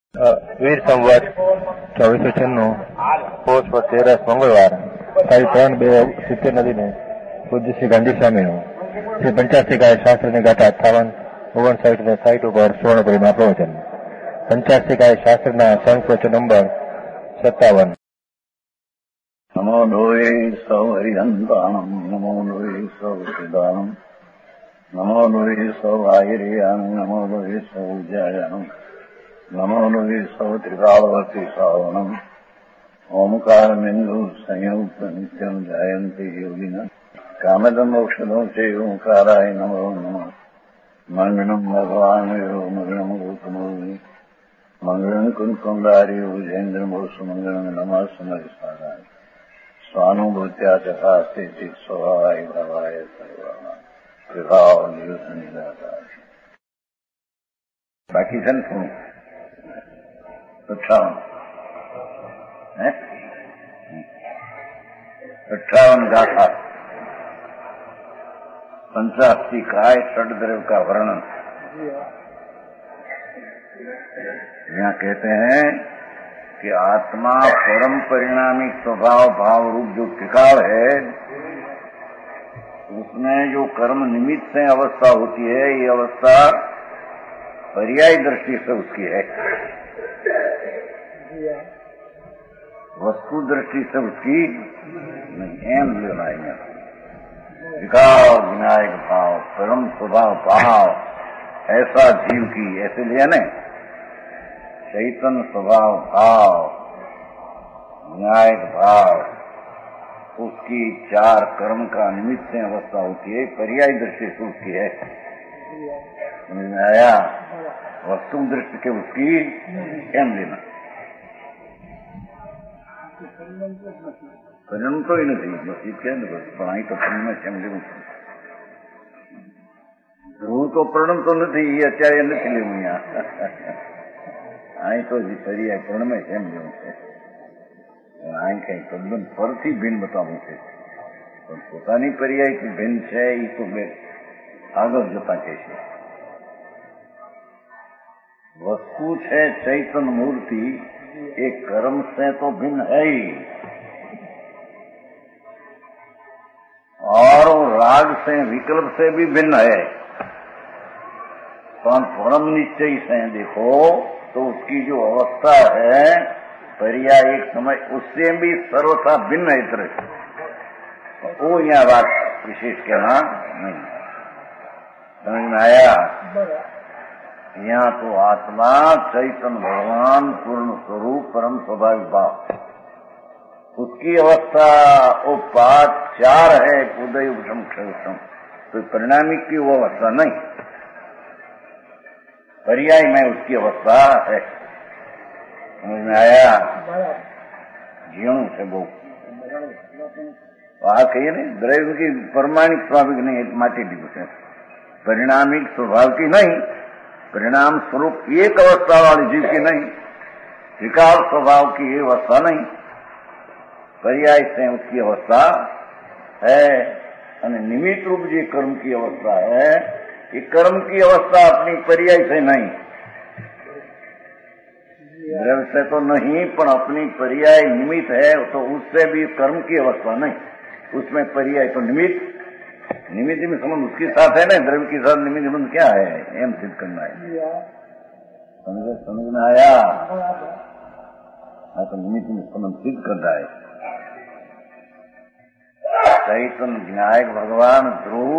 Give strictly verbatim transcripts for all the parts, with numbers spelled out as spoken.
વીર સંવત ચોવીસો છન્નું પોષ પર તેરસ મંગળવાર તારીખ ત્રણ બે સિત્તેર નદીને પૂજ્ય શ્રી ગાંધી સ્વામીનું શ્રી પંચાસી ગાય શાસ્ત્રની ગાથા અઠાવન ઓગણસાઠ ને સાઠ ઉપર સુવર્ણપુરીમાં પ્રવચન. પંચાસી ગાય શાસ્ત્રના સંસ્કૃત નંબર સત્તાવન. નમો લોહે સૌ હરિહંતાણમ નમો લોહે સૌ સિદ્ધાણમ નમો લોહે સૌ આયર્યાન નમો લોહે સૌ જયાનમ નમો લોહે સૌ ત્રિકાળવર્તી શ્રાવણમ ઓમકાર બિંદુ સંયુક્ત નિત્યમ જાયંતી યોગિના કામદમ ઔષધો છે ઓંકારાય નમો નમઃ. મંગળમ ભગવાન મંગળમ ગૌતમોની મંગળમ કુંકુંડારી ઉજેન્દ્રમો સુમંગળમ નમઃ સમયસારાય સ્વાનુભૂત્યા ચકાસ્તે સ્વભાવાય ભાવાય સર્વાના વિભાવ નિયુત નિરાકાર. બાકી છે ને થોડું અઠાવન હે अट्ठावन गाथा पंचासी काय षडद्रव्य का वर्णन. यहाँ कहते हैं कि आत्मा परम परिणामी स्वभाव भाव रूप जो त्रिकाल है उसमें जो कर्म निमित्त से अवस्था होती है ये अवस्था पर्याय दृष्टि से उसकी है, वस्तु दृष्टि से उसकी नहीं. एम लेना विकास विनायक भाव परम स्वभाव भाव ऐसा जीव की ऐसे लिया न चैतन्य स्वभाव भाव विनायक भाव उसकी चार कर्म का निमित्त से अवस्था होती है, पर्याय दृष्टि से उसकी है. समझ में आया? वस्तु दृष्टि के उसकी एम लेना પરિણામ તો એ નથી. બસ એ કહે ને બસ પણ અહીં તો પરિણામ કેમ લેવું છે? હું તો પરિણામ તો નથી, એ અત્યારે નથી લેવું. અહીંયા અહીં તો પર્યાય પરિણામે કેમ લેવું છે? અહીં કઈ તદ્દન ફરથી ભિન્ન બતાવવું છે, પણ પોતાની પર્યાય ભિન્ન છે એ તો બે આગળ જતા કહે છે. વસ્તુ છે ચૈતન્ય મૂર્તિ, एक कर्म से तो भिन्न है ही और राग से विकल्प से भी भिन्न है, तो परम निश्चय से देखो तो उसकी जो अवस्था है पर्याय एक समय उससे भी सर्वथा भिन्न है. इतर वो यहाँ बात विशेष कहना नहीं. समझ में आया? यहाँ तो आत्मा चैतन्य भगवान पूर्ण स्वरूप परम स्वाभाविक भाव उसकी अवस्था वो पाठ चार है, उदय उपशम क्षम, तो परिणामी की वो अवस्था नहीं, पर्याय में उसकी अवस्था है. समझ में आया? जीवों से वो आ कहिए नहीं द्रव्य की परमाणिक स्वाभाविक नहीं माटी दी उसे परिणामिक स्वभाव की नहीं, परिणाम स्वरूप एक अवस्था वाली जीव की नहीं, विकार स्वभाव की ये अवस्था नहीं, पर्याय से उसकी अवस्था है. और निमित्त रूप जो कर्म की अवस्था है ये कर्म की अवस्था अपनी पर्याय से नहीं, द्रव्य से तो नहीं पर अपनी पर्याय निमित्त है, तो उससे भी कर्म की अवस्था नहीं, उसमें पर्याय तो निमित्त निमित्त में संबंध उसके साथ है ना, द्रव्य के साथ निमित्त संबंध क्या है? एम सिद्ध करना है. समझ समझ में आया? हाँ, तो निमित्त में संबंध सिद्ध करना है. चैतन्य विनायक भगवान ध्रुव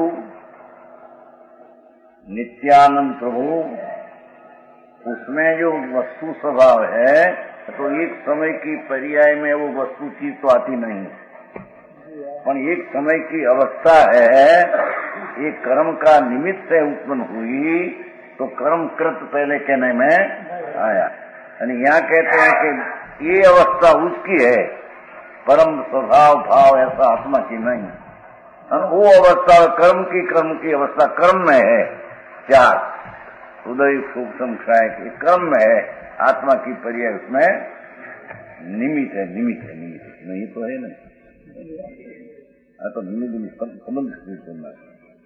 नित्यानंद प्रभु उसमें जो वस्तु स्वभाव है तो एक समय की पर्याय में वो वस्तु चीज तो आती नहीं, पर एक समय की अवस्था है, एक कर्म का निमित्त से उत्पन्न हुई तो कर्म कृत पहले कहने में आया. यानी यहाँ कहते हैं कि ये अवस्था उसकी है, परम स्वभाव भाव ऐसा आत्मा की नहीं. और वो अवस्था कर्म की कर्म की अवस्था कर्म में है. चार उदय सूक्ष्म क्षय के कर्म में है, आत्मा की पर्याय उसमें निमित्त है. निमित्त है निमित्त नहीं तो है नहीं. तो निमित्त संबंध करना.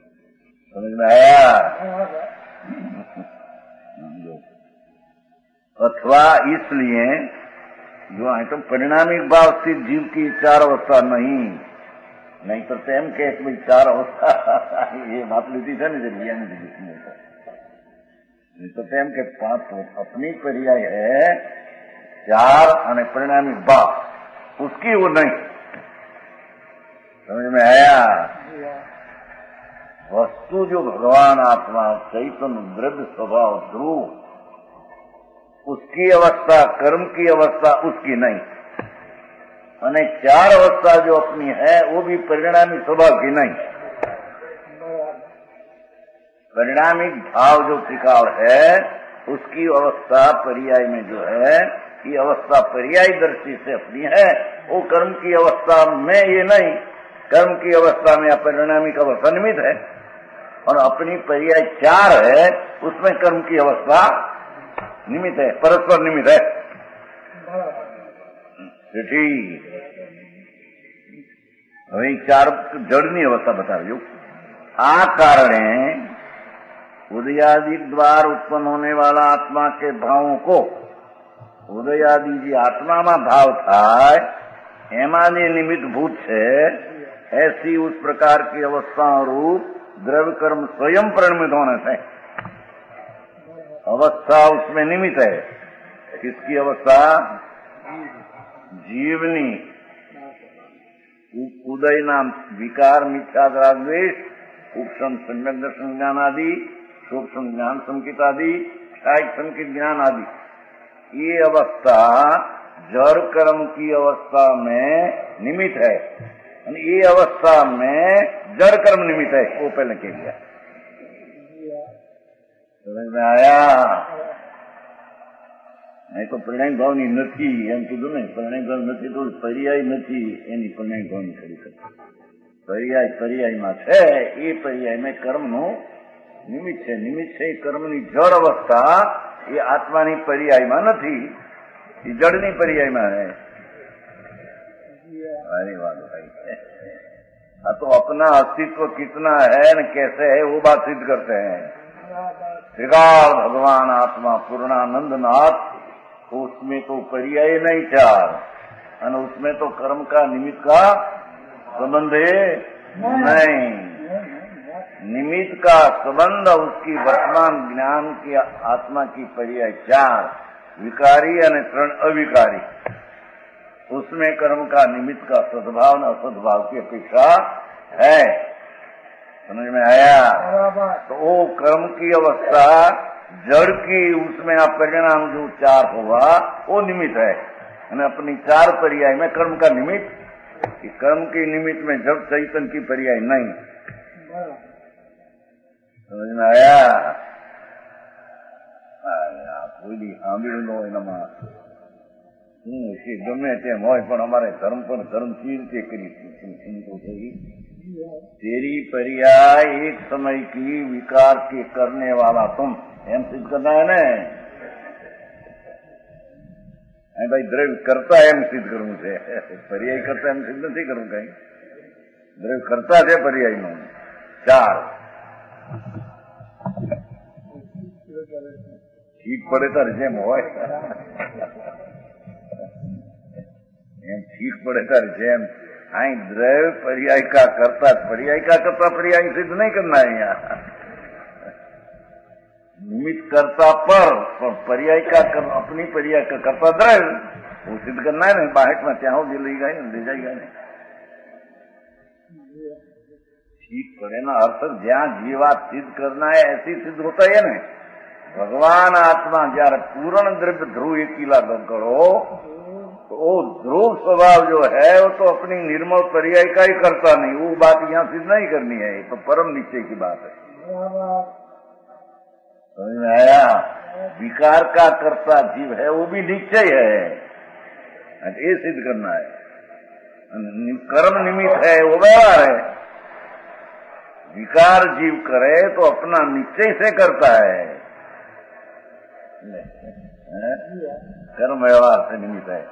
समझ में आया? अथवा इसलिए जो है तो परिणामिक भाव स्थित जीव की चार अवस्था नहीं, नहीं तो तेम के एक में चार अवस्था ये बात लीधी था नहीं जरिया नहीं नहीं तो तेम के पांच अपनी पर्याय है चार और परिणामिक भाव उसकी वो नहीं समझ में आया। वस्तु जो भगवान आत्मा चैतन्य द्रव्य स्वभाव ध्रुव उसकी अवस्था कर्म की अवस्था उसकी नहीं, और चार अवस्था जो अपनी है वो भी परिणामी स्वभाव की नहीं। परिणामिक भाव जो त्रिकाल है उसकी अवस्था पर्याय में जो है ये अवस्था पर्याय दर्शी से अपनी है, वो कर्म की अवस्था में ये नहीं, कर्म की अवस्था में परिणामिक अवस्था निमित्त है, और अपनी पर्याय चार है उसमें कर्म की अवस्था निमित्त है, परस्पर निमित्त है। ठीक वही चार जड़नी अवस्था बता रही हो। आ कारणे उदयादि द्वार उत्पन्न होने वाला आत्मा के भावों को उदयादि जी आत्मा में भाव था एमाने निमित्त भूत है, ऐसी उस प्रकार की अवस्थाओं रूप द्रव्य कर्म स्वयं परिणमित होने से अवस्था उसमें निमित्त है। किसकी अवस्था? जीवनी उदय नाम विकार मिथ्या द्वेष उपशम सम्यक दर्शन ज्ञान आदि सूक्ष्म ज्ञान संकित आदि क्षायिक संकित ज्ञान आदि, ये अवस्था जड़ कर्म की अवस्था में निमित्त है, ये अवस्था में जड़ कर्म निमित्त है। वो पहले कह दिया, समझ में आया? नहीं तो परिणाम ભાવની નથી એમ કીધું ને, પરિણામ ભાવ નથી તો પર્યાય નથી એની પરિણામ ભાવની કરી શકે। પર્યાય પર્યાયમાં છે, એ પર્યાયમાં કર્મનું નિમિત્ત છે, નિમિત્ત છે એ કર્મની જળ અવસ્થા એ આત્માની પર્યાયમાં નથી, એ જળની પર્યાયમાં है। अरे बात भाई हाँ तो अपना अस्तित्व कितना है न कैसे है वो बात सिद्ध करते हैं। त्रिकाल भगवान आत्मा पूर्णानंद नाथ, उसमें तो पर्याय नहीं चार, और उसमें तो कर्म का निमित्त का संबंध नहीं, निमित्त का संबंध उसकी वर्तमान ज्ञान की आत्मा की पर्याय चार, विकारी और त्रण अविकारी, उसमें कर्म का निमित्त का सद्भाव न असद्भाव की अपेक्षा है। समझ में आया? तो वो कर्म की अवस्था जड़ की उसमें आप परिणाम जो चार होगा वो निमित्त है, अपनी चार पर्याय में कर्म का निमित्त, कर्म के निमित्त में जड़ चैतन्य की पर्याय नहीं। समझ में आया? कोई સાંભળ્યું ન હોય એનામાં ગમે તેમ હોય પણ અમારે ધર્મ પણ ધર્મથી રીતે કરી तेरी पर्याय एक समय की विकार के करने वाला तुम एम सिद्ध करना है ना। भाई द्रव्य करता है एम सिद्ध करूं से, पर्याय करता एम सिद्ध नहीं करूं कहीं, द्रव्य करता है पर्याय में चार ठीक पड़े तार जेम हो ठीक पड़े तार जेम आई द्रव्य पर्याय का करता, पर्याय का करता पर्याय सिद्ध नहीं करना है यहाँ, निमित्त करता पर, पर पर्याय का कर, अपनी पर्याय का करता द्रव्य वो सिद्ध करना है ना। बाहर में चाहो भी ले गए ले जाएगा नहीं, ठीक पड़े ना अर्थ ज्यादा जीवात सिद्ध करना है ऐसी सिद्ध होता है ना। भगवान आत्मा जયારે पूर्ण द्रव्य ध्रुव एकीला करो तो वो ध्रुव स्वभाव जो है वो तो अपनी निर्मल पर्याय का ही करता नहीं, वो बात यहाँ सिद्ध नहीं करनी है, तो परम निश्चय की बात है। समझ में आया? विकार का कर्ता जीव है वो भी निश्चय है, ये सिद्ध करना है। कर्म निमित्त है वो व्यवहार है, विकार जीव करे तो अपना निश्चय से करता है, कर्म व्यवहार से निमित्त है।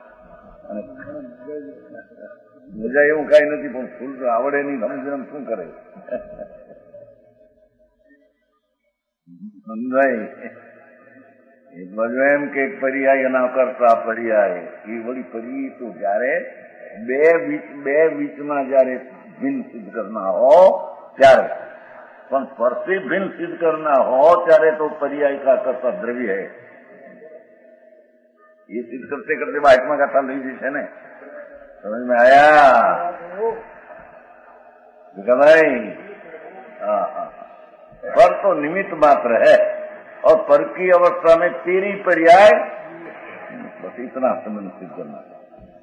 મજા એવું કઈ નથી પણ ફૂલ તો આવડે નહીં, સમજણ શું કરે સમજાય એ બાજુ એમ કે પર્યાય ના કરતા પર્યાય એ વળી પરી તો જયારે બે બીચ બે બીચમાં જયારે ભિન્ન સિદ્ધ કરના હો ત્યારે, પણ પરથી ભિન્ન સિદ્ધ કરના हो ત્યારે तो पर्याय का करता द्रव्य है। ये सिद्ध करते करते बाइटमा गाथा लई जैसे ने समझ में आया देखा भाई। हाँ हाँ, पर तो निमित्त मात्र है और पर की अवस्था में तेरी पर्याय, बस इतना संबंध सिद्ध करना है।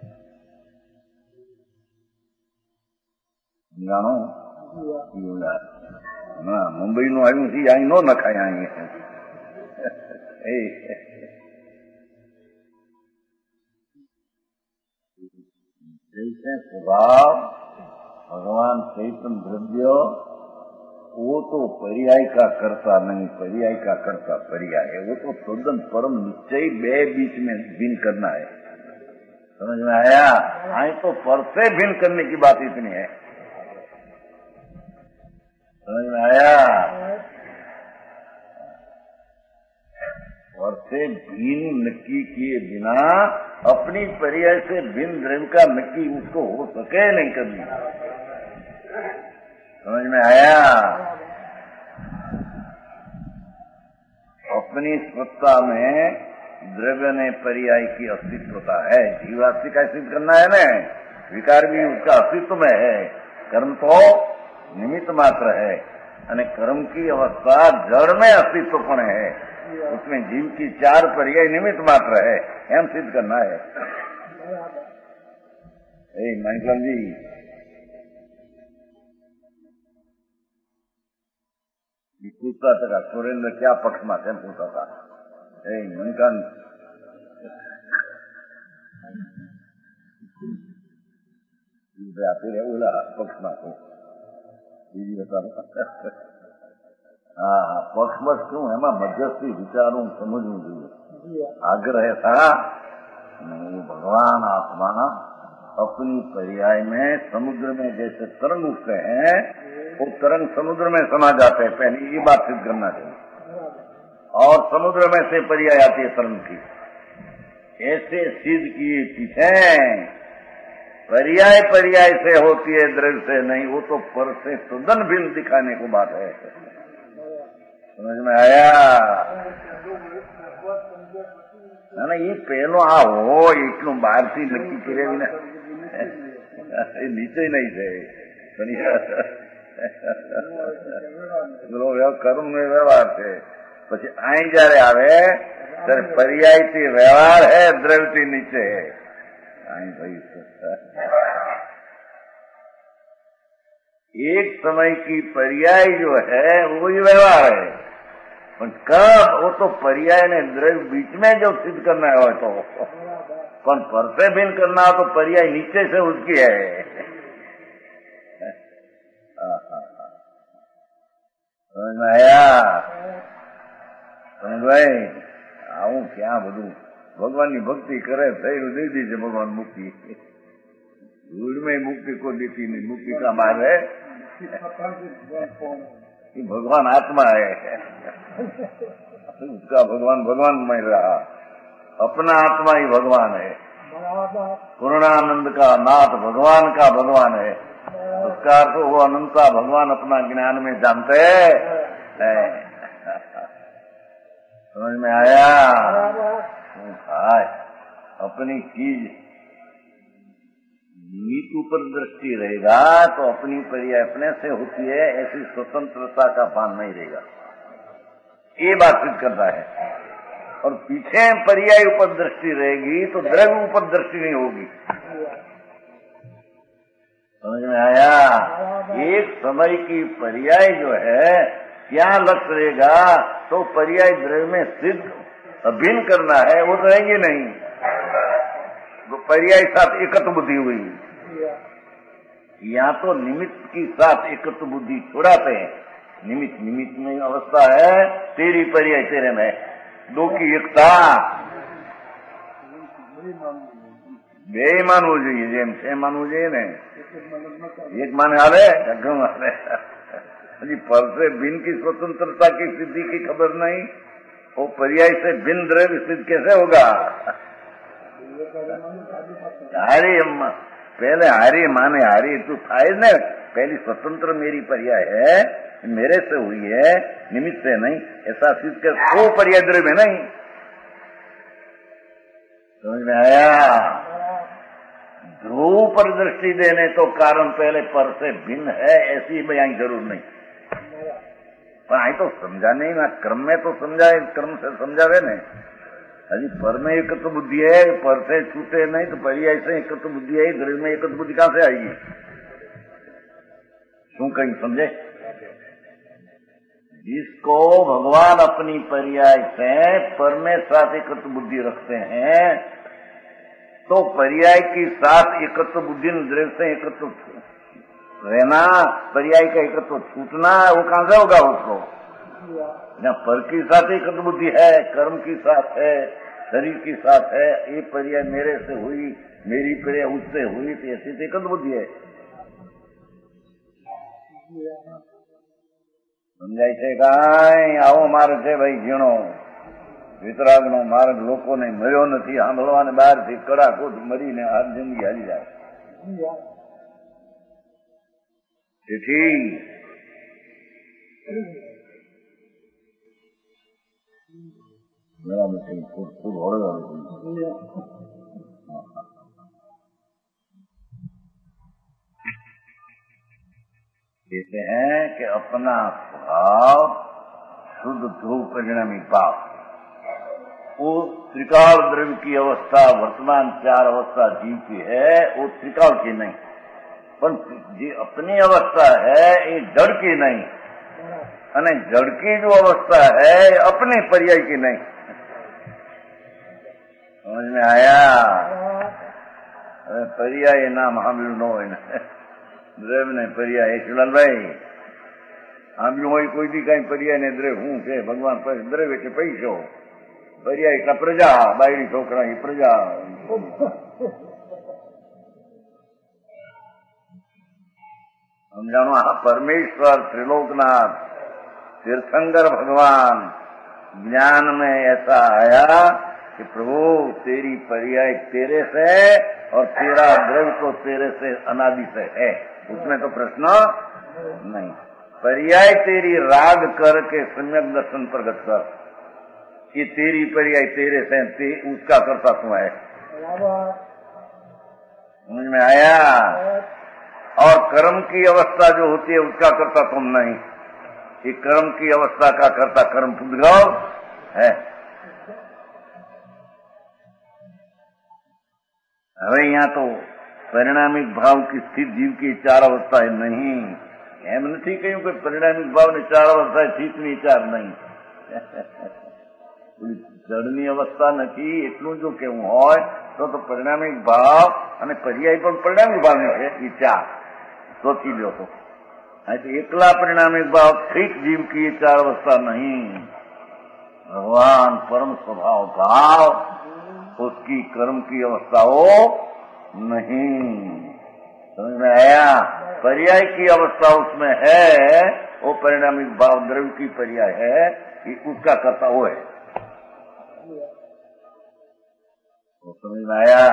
जानो ના મુંબઈનું આવ્યું છે અહીં નો નખાય અહીં जैसे स्वभाव भगवान चैतन्य द्रव्य वो तो पर्याय का करता नहीं, पर्याय का करता पर्याय है। वो तो तद्दन परम निश्चय बे बीच में भिन्न करना है। समझ में आया? आई तो पर से भिन्न करने की बात इतनी है। समझ में आया? और से भिन्न नक्की किए बिना अपनी पर्याय से भिन्न द्रव्य का नक्की उसको हो सके नहीं कभी। समझ में आया? अपनी सत्ता में द्रव्य ने पर्याय की अस्तित्वता है। जीवास्ति का सिद्ध करना है ना, विकार भी उसका अस्तित्व में है। कर्म तो निमित्त मात्र है અને कर्म की अवस्था जड़ में अस्तित्वपण है, उसमें जीव की चार पर्याय निमित्त मात्र है, एम सिद्ध करना है। ए माइकल जी पूछता था सुरेंद्र क्या पक्ष में तेम पूछता था। ए मनकान આપી રહેવું પક્ષમાં છે બીજી બતા હા હા પક્ષમાં શું એમાં મધ્યસ્થી વિચારવું સમજવું જોઈએ। आग्रह था भगवान आत्मा अपनी पर्याय में समुद्र में जैसे तरंग उठते हैं वो तरंग समुद्र में समा जाते हैं। पहले ये बात सिद्ध करना चाहिए। और समुद्र में से पर्याय आती है तरंग की, ऐसे सिद्ध किए पीछे पर्याय पर्याय से होती है, द्रव्य से नहीं। वो तो पर से सुदन भिन्न दिखाने को बात है। समझ में आया? ना ना ये पहलो आ हो એટલું બહારથી નક્કી કર્યા વિના નીચે નહીં જાય। કર્મ નો વ્યવહાર છે, પછી અહીં જયારે આવે ત્યારે પર્યાયથી વ્યવહાર है, દ્રવ્યથી નીચે है। અહીં ભાઈ एक समय की पर्याय जो है वो ही व्यवहार है, कब वो तो पर्याय ने द्रव्य बीच में जो सिद्ध करना है तो पर पर से भिन्न करना हो तो पर्याय नीचे से उसकी है। समझ में आया? समझ भाई आऊं क्या બધું ભગવાનની ભક્તિ કરે થયું દઈ દીધે ભગવાન મુક્તિ। ભૂલ में मुक्ति को देती नहीं, मुक्ति का मार्ग है कि भगवान आत्मा है, उसका भगवान भगवान में रहा, अपना आत्मा ही भगवान है। पूर्णानंद का नाथ भगवान का भगवान है, उसका अर्थ वो अनंता भगवान अपना ज्ञान में जानते है। समझ में आया? अपनी चीज नीत ऊपर दृष्टि रहेगा तो अपनी पर्याय अपने से होती है, ऐसी स्वतंत्रता का भान नहीं रहेगा। ये बात सिद्ध करता है। और पीछे पर्याय ऊपर दृष्टि रहेगी तो द्रव्य ऊपर दृष्टि नहीं होगी। समझ में आया? एक समय की पर्याय जो है क्या लक्ष्य रहेगा तो पर्याय द्रव्य में सिद्ध अभिन्न करना है, वो तो रहेंगे नहीं। तो पर्याय साथ एकत्व बुद्धि हुई, या तो निमित्त की साथ एकत्व बुद्धि छुड़ाते हैं। निमित्त निमित्त में अवस्था है, तेरी पर्याय तेरे में, दो की एकता બે માનવું જોઈએ। જેમ છે માનવું જોઈએ ને, એક માને હાલે ઘણું હાલે। હજી પર से भिन्न की स्वतंत्रता की सिद्धि की खबर नहीं, वो पर्याय से भिन्न द्रव्य सिद्ध कैसे होगा? हारी पहले हारी माने हारी तो था न, पहली स्वतंत्र मेरी पर्याय है, मेरे से हुई है, निमित्त से नहीं, ऐसा सिद्ध कर वो पर्याय द्रव्य नहीं। समझ में आया? ध्रुव पर दृष्टि देने तो कारण पहले पर से भिन्न है, ऐसी बयान जरूर नहीं, पर आई तो समझा नहीं ना, क्रम में तो समझाए, क्रम से समझावे ने। अभी पर में एकत्र बुद्धि है, पर से छूटे नहीं तो पर्याय से एकत्र बुद्धि है, द्रव्य में एकत्र बुद्धि कहां से आएगी? क्यों कहीं समझे? जिसको भगवान अपनी पर्याय से पर में साथ एकत्र बुद्धि रखते हैं, तो पर्याय की साथ एकत्र बुद्धि द्रव्य से एकत्र रहना, पर्याय का एकत्र छूटना, वो कहां से होगा? उसको जहाँ पर की साथ एकत्र बुद्धि है, कर्म की साथ है, शरीर की साथ है, ये पर्याय मेरे से हुई, मेरी पर्याय उससे हुई, तो ऐसी तो एकत्र बुद्धि है। समझाय છે કાંઈ આવો માર્ગ છે ભાઈ ઝીણો, વિતરાગનો માર્ગ લોકોને મળ્યો નથી, સાંભળવાને બહારથી કડાકોટ મરીને આ જિંદગી હાલી જાય. તેથી બરાબર છે, ખૂબ ખૂબ હળગાવે છે. कहते हैं कि अपना स्वभाव शुद्ध ध्रुव परिणामी भाव, वो त्रिकाल द्रव्य की अवस्था वर्तमान चार अवस्था जीव की है, वो त्रिकाल की नहीं, पर जी अपनी अवस्था है ये जड़ की नहीं, અને जड़ की जो अवस्था है अपने पर्याय की नहीं. समझ में आया? पर्याय नाम हम नो દ્રવ્ય ને પર્યાય શિવલાલભાઈ આમ હોય કોઈ દી કઈ પર્યાય ને દ્રવ્ય હું છે ભગવાન દ્રવ્ય એટલે પૈસો, પર્યાય એટલે પ્રજા, બાયડી છોકરા એ પ્રજા. સમજાણું? આ પરમેશ્વર त्रिलोकनाथ तीर्थंकर भगवान ज्ञान में ऐसा आया कि प्रभु तेरी पर्याय तेरे से और तेरा द्रव्य तो तेरे से अनादि से है, उसमें तो प्रश्न नहीं. पर्याय तेरी राग कर के सम्यक दर्शन प्रकट कर, ये तेरी पर्याय तेरे से ते, उसका करता तू है. समझ में आया? और कर्म की अवस्था जो होती है उसका करता तुम नहीं, ये कर्म की अवस्था का करता कर्म पुद्गल है. હવે यहाँ तो પરિણામિક ભાવ की સ્થિત जीव की चार अवस्था नहीं, એમ નથી કહ્યું કે પરિણામિક ભાવ ની ચાર અવસ્થા સ્થિત ની ચાર નહીં. જળની અવસ્થા નથી એટલું જો કેવું હોય તો તો પરિણામિક ભાવ અને પર્યાય પણ પરિણામિક ભાવની છે, એ ચાર સોચી લો તો. એકલા परिणामिक भाव ठीक जीव की चार अवस्था नहीं, भगवान परम स्वभाव भाव उसकी कर्म की अवस्थाओं नहीं. समझ में आया? पर्याय की अवस्था उसमें है, वो परिणामिक भाव द्रव्य की पर्याय है, कि उसका कर्ता वो है. तो समझ में आया?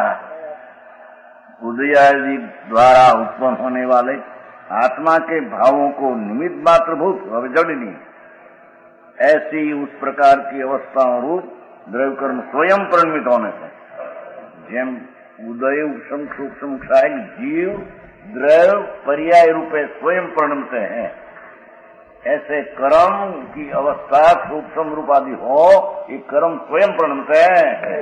उदयादि द्वारा उत्पन्न होने वाले आत्मा के भावों को निमित्त मात्र भूत जड़नी, ऐसी उस प्रकार की अवस्थाओं रूप द्रव्य कर्म स्वयं परिणमित होने से, જેમ ઉદય ઉપશમ सूक्ष्म क्षाय जीव द्रव्य पर्याय रूपे स्वयं परिणमते हैं, ऐसे कर्म की अवस्था सूक्ष्म रूप आदि हो, ये कर्म स्वयं परिणमते हैं.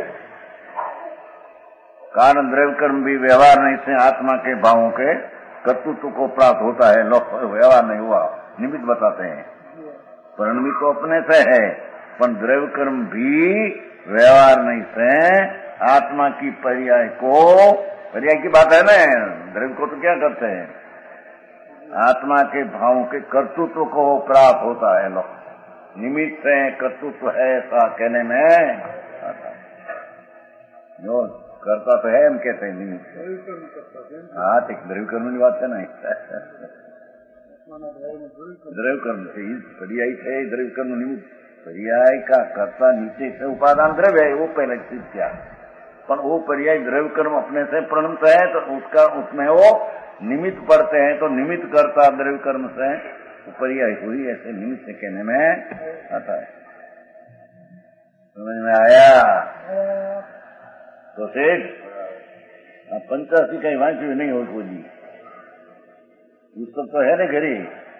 कारण द्रव्य कर्म भी व्यवहार नहीं से आत्मा के भावों के कर्तृत्व को प्राप्त होता है, व्यवहार नहीं हुआ, निमित्त बताते हैं. परिणमित तो अपने से है, पर द्रव्य कर्म भी व्यवहार नहीं से आत्मा की पर्याय को, पर्याय की बात है ना, द्रव्य को तो क्या करते हैं, आत्मा के भावों के कर्तृत्व को प्राप्त होता है. लोग निमित्त से कर्तृत्व है ऐसा कहने में आता है, जो करता तो है हम कहते हैं निमित्त. हाँ, तो द्रव्य कर्म की बात है ना, द्रव्य कर्म से पर्याय है, द्रव्य कर्म निमित्त पर्याय का कर्ता नीचे से उपादान द्रव्य है, वो पहले सिद्ध किया। पर वो पर्याय द्रव्य कर्म अपने से प्रणत है तो उसका उसमें वो निमित्त पड़ते हैं, तो निमित्त कर्ता द्रव्य कर्म से पर्याय हुई, ऐसे निमित्त से कहने में आता है। समझ में आया? तो सेठ पंचासी कहीं वांची नहीं हो कोई जी, उसको तो है ना घरे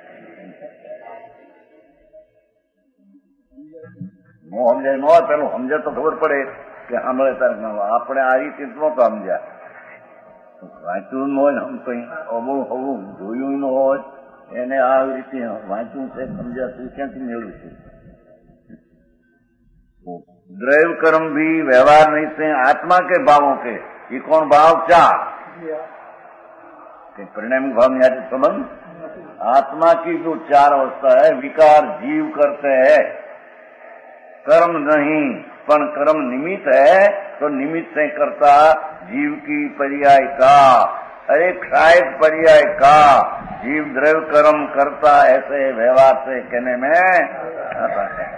नो समझे नो पेलू समझे तो खबर पड़े कि हमले तार આપણે આ રીતે નો સમજ્યા, વાંચ્યું ન હોય આમ કઈ અમુક અમુક જોયું ન હોય એને આ રીતે વાંચ્યું છે સમજ્યા ક્યાંથી મેળવું? द्रव्य कर्म भी व्यवहार नहीं से आत्मा के भावों के, ये कौन भाव? चार परिणामी भाव में आते संबंध आत्मा की जो चार अवस्था है, विकार जीव करते हैं, कर्म नहीं पर कर्म निमित्त है, तो निमित्त से करता जीव की पर्याय का, अरे क्षायक पर्याय का जीव द्रव्य कर्म करता, ऐसे व्यवहार से कहने में आता है।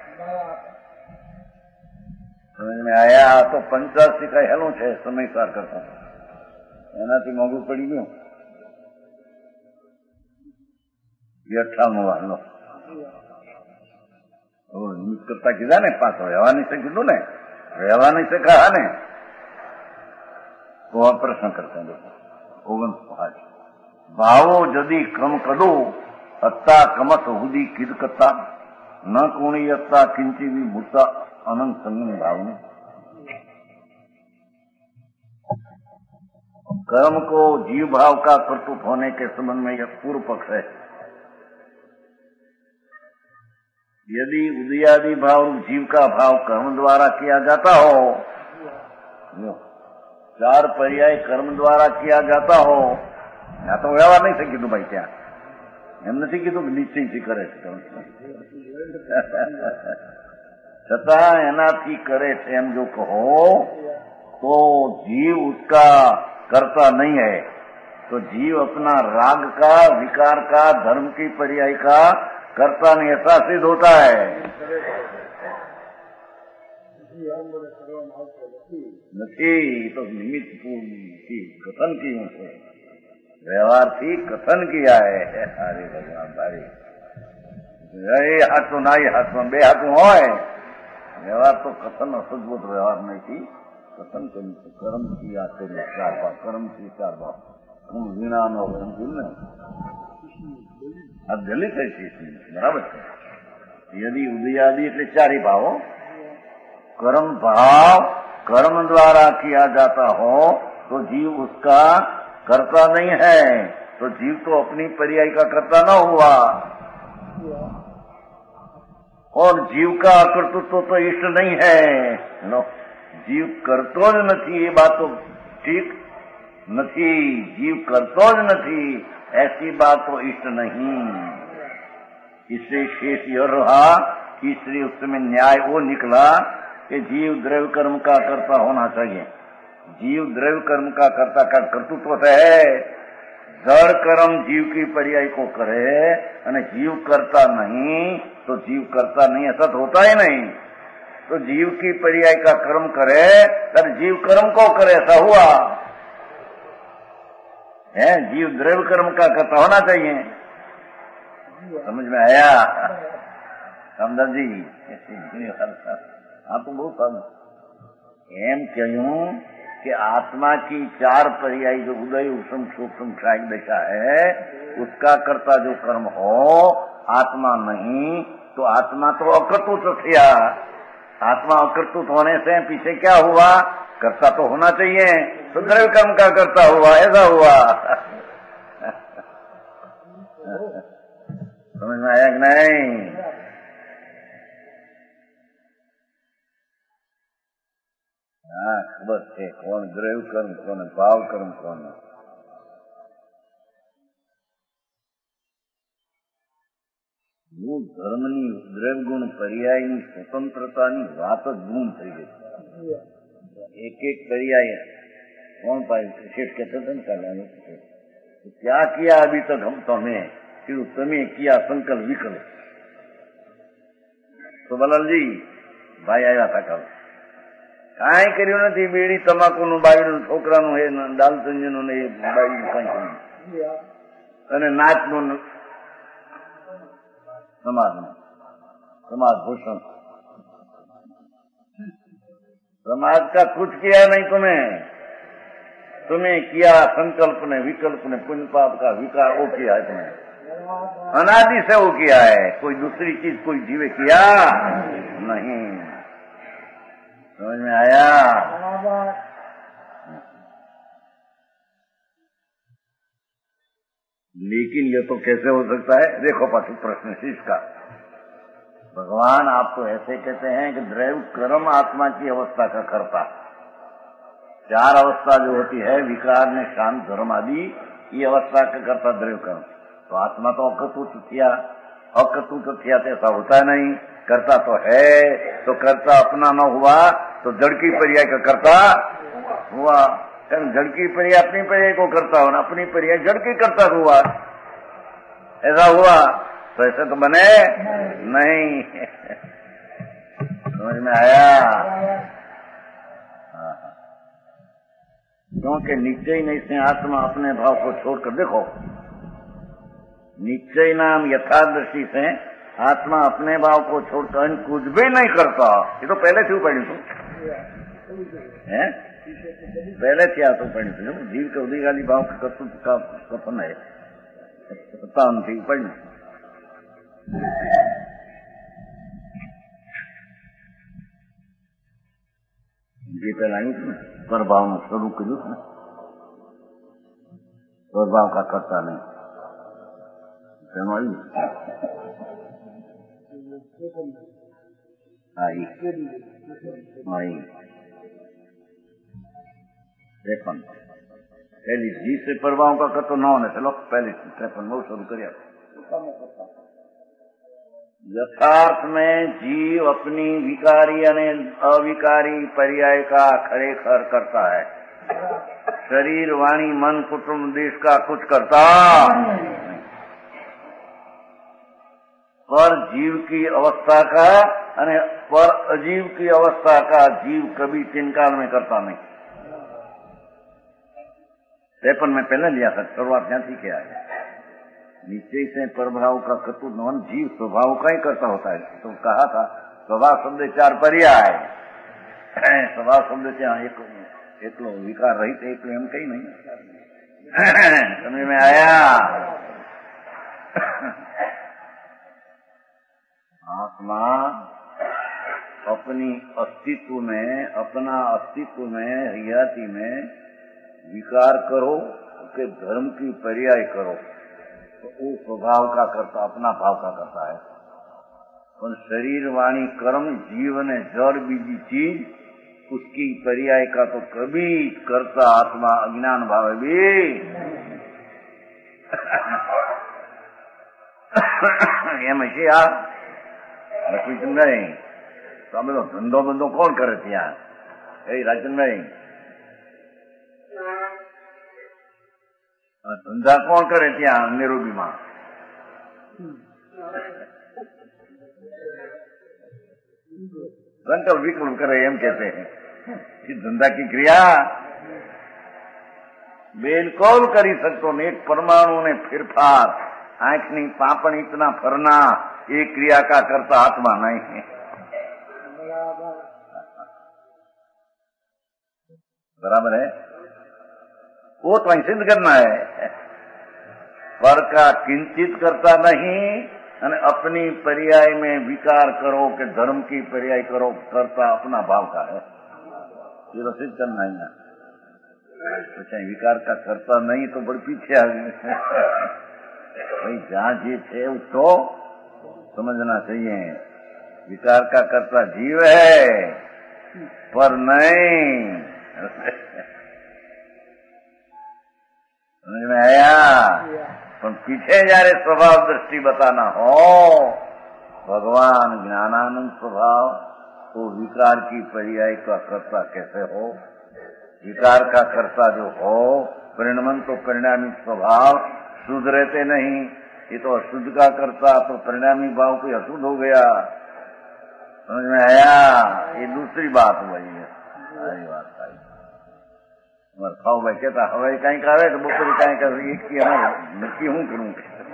समझ में आया? तो पंचासी का हेलू है समय सार करता एनाથી મોંઘું પડી ગયું ये अठावनो वालो निमित्त करता कीधा ने पाछो રહેવાની से कीधું ने રહેવાની से कहा ने तो आ प्रश्न करते हैं ओगन पांच भावो जदी क्रम कदो अत्ता कमत हुदी किद कत्ता न कोणी अत्ता किंची भी भूता अनंत संगम भाव में कर्म को जीव भाव का कर्तृत्व होने के संबंध में यह पूर्व पक्ष है। यदि उदयादि भाव जीव का भाव कर्म द्वारा किया जाता हो, चार पर्याय कर्म द्वारा किया जाता हो, या तो व्यवहार नहीं से कीधું भाई क्या એમ નથી કીધું કે નિશ્ચયથી કરે છે છતાં એનાથી કરે છે એમ જો કહો तो जीव उसका कर्ता नहीं है, तो जीव अपना राग का, विकार का, धर्म की पर्याय का कर्ता नहीं, ऐसा सिद्ध होता है। नहीं तो निमित्त की कथन की है, व्यवहार थी कथन किया है। अरे भगवान भाई ये हाथ तो ना ही हाथ में बे हाथ हो व्यवहार तो कथन असदभूत व्यवहार नहीं थी, कथन कर्म किया तेरे चार भाव, कर्म की चार भाव હું વીણા નો એમ કહ્યું ને આ દલિત છે બરાબર છે। यदि उदयादि એટલે ચારી ભાવો कर्म भाव कर्म द्वारा किया जाता हो तो जीव उसका कर्ता नहीं है, तो जीव तो अपनी पर्याय का कर्ता न हुआ, और जीव का कर्तृत्व तो इष्ट नहीं है। नो जीव करतो જ નથી એ बात तो ठीक नहीं, जीव करतो જ નથી ऐसी बात तो इष्ट नहीं। इससे शेष यह रहा कि इसलिए उस समय न्याय वो निकला कि जीव द्रव्य कर्म का कर्ता होना चाहिए। जीव द्रव्य कर्म का कर्ता का कर्तृत्व है, जड़ कर्म जीव की पर्याय को करे और जीव करता नहीं, तो जीव करता नहीं ऐसा तो होता ही नहीं। तो जीव की पर्याय का कर्म करे तब जीव कर्म को करे, ऐसा हुआ है। जीव द्रव्य कर्म का कर्ता होना चाहिए। समझ में आया रामदास जी? आप तो बहुत एम कहूं कि आत्मा की चार पर्याय जो उदय उपम सूक्ष्म क्षायक दशा है उसका कर्ता जो कर्म हो आत्मा नहीं, तो आत्मा तो अकर्तृत किया। आत्मा अकर्तृत होने से पीछे क्या हुआ? कर्ता तो होना चाहिए, तो द्रव्य कर्म का कर्ता हुआ, ऐसा हुआ। समझ में आया कि नहीं? हाँ खबर है कौन द्रव्य कर्म कौन भाव कर्म कौन। ધર્મની દ્રવ્ય ગુણ પર્યાયની સ્વતંત્રતાની વાત જ ગુમ થઈ ગઈ। એક એક પર્યાય कौन पाए शेठ कहते थे ना, क्या किया अभी तक हम तुम्हें, फिर तुम्हें किया संकल्प विकल्प। સુબલાલ જી ભાઈ આવ્યા હતા કાલ. કાંઈ કર્યું નથી. બીડી તમાકુનું બાયડું છોકરાનું એ દાલચંદીનું ને એ બાયડું કઈ અને નાચનું સમાજનું समाज भूषण समाज का कुछ किया नहीं तुम्हें. तुम्हें किया संकल्प ने विकल्प ने पुण्य पाप का विकार वो किया है तुम्हें. अनादि से वो किया है. कोई दूसरी चीज कोई जीवे किया नहीं. समझ में आया? लेकिन ये तो कैसे हो सकता है? देखो पास प्रश्न है इसका. भगवान आप तो ऐसे कहते हैं कि दैव कर्म आत्मा की अवस्था का करता. चार अवस्था जो होती है विकार ने शांत धर्म आदि ये अवस्था का करता दैव कर्म. तो आत्मा तो अकतुत किया अकतुत किया तो ऐसा होता नहीं. करता तो है तो करता अपना न हुआ तो जड़ की पर्याय का करता हुआ. जड़ की पर्याय अपनी पर्याय को करता हो ना अपनी पर्याय जड़ की करता हुआ. ऐसा हुआ तो ऐसे तो बने नहीं. समझ में आया? क्योंकि निश्चय नहीं से आत्मा अपने भाव को छोड़कर देखो. निश्चय नाम यथादृष्टि से आत्मा अपने भाव को छोड़कर कुछ भी नहीं करता. ये तो पहले थी पढ़ी थी है पहले थी आ तो पढ़ी थी. जीव के उदी वाली भाव का कथन है थी पढ़ी. જે પહેલા આવ્યું હતું ને પરભાવનું શરૂ કર્યું હતું ને પરભાવ કા કરતા નહીં તેનું આવ્યું હા ઈ હા ઈ ત્રેપન पहली जी से परभाव का करतो न होने चलो पहले त्रेपन वो शुरू करिए. यथार्थ में जीव अपनी विकारी અને अविकारी पर्याय का खरेखर करता है. शरीर वाणी मन कुटुंब देश का कुछ करता पर जीव की अवस्था का અને पर अजीव की अवस्था का जीव कभी तिनकाल में करता नहीं. त्रेपन में पहले लिया था शुरुआत यहाँ थी क्या है. निश्चय से परभाव का कतु नौन जीव स्वभाव का ही करता होता है. तो कहा था स्वभाव शब्द चार पर्याय. स्वभाव शब्द से एक एकलो विकार रहित एकलो एम कहीं नहीं. समझ में आया? आत्मा अपनी अस्तित्व में अपना अस्तित्व में हयाती में विकार करो के धर्म की पर्याय करो तो वो स्वभाव का करता अपना भाव का करता है. और शरीर वाणी कर्म जीवन जड़ बीजी चीज उसकी पर्याय का तो कभी करता आत्मा अज्ञान भाव भी એમ છે. આ લક્ષ્મીચંદભાઈ તો અમે તો ધંધો બંધો કોણ કરે ત્યાં? એ રાજચંદભાઈ ધંધા કોણ કરે ત્યાં નેરોબીમાં? संकल्प विकल्प करे एम कहते हैं. इस धंधा की क्रिया बिल्कुल करी सकते ने. एक परमाणु ने फिरफार आंख नी पापण इतना फरना ये क्रिया का करता आत्मा नहीं है. बराबर है? वो तो वहीं सिद्ध करना है. पर का किंचित करता नहीं અને अपनी पर्याय में विकार करो कि धर्म की पर्याय करो करता अपना भाव का है. ये तो सिद्ध करना ही ना. तो चाहे विकार का करता नहीं तो बड़ी पीछे आ गए. भाई जहाँ जी थे उसको समझना चाहिए. विकार का करता जीव है पर नहीं. समझ में आया? पर पीछे जारे स्वभाव दृष्टि बताना हो भगवान ज्ञानानंद स्वभाव तो विकार की पर्याय का कर्ता कैसे हो? विकार का कर्ता जो हो परिणमन तो परिणामी स्वभाव शुद्ध रहते नहीं. ये तो अशुद्ध का कर्ता तो परिणामी भाव कोई अशुद्ध हो गया. समझ में आया? ये दूसरी बात हुई है, सारी बात आई। हमारे खाओ भाई कहता हवाई कहीं का तो बपोरी कहीं का एक की हमारे नक्की हूँ करूँ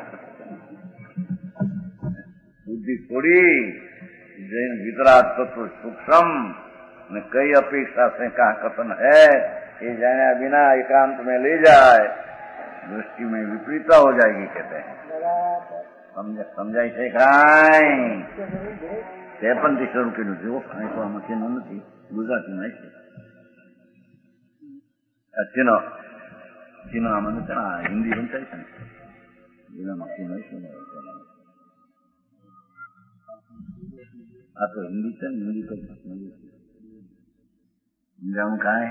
बुद्धि थोड़ी जैन वितराग तत्व सूक्ष्म ने कई अपेक्षा से कहा कथन है ये जाने बिना एकांत में ले जाए दृष्टि में विपरीता हो जाएगी कहते हैं। समझ समझाई છે કાઈ તે પણ તે શરૂ કર્યું છે કાંઈ તો આમાં કેનું નથી ગુજરાતીમાં છે ચીનો ચીનો આમાં નથી હિન્દી સમજાય છે ને એનામાં ચીનો છે ને આ તો હિન્દી છે ને હિન્દી તો समझाऊं काहे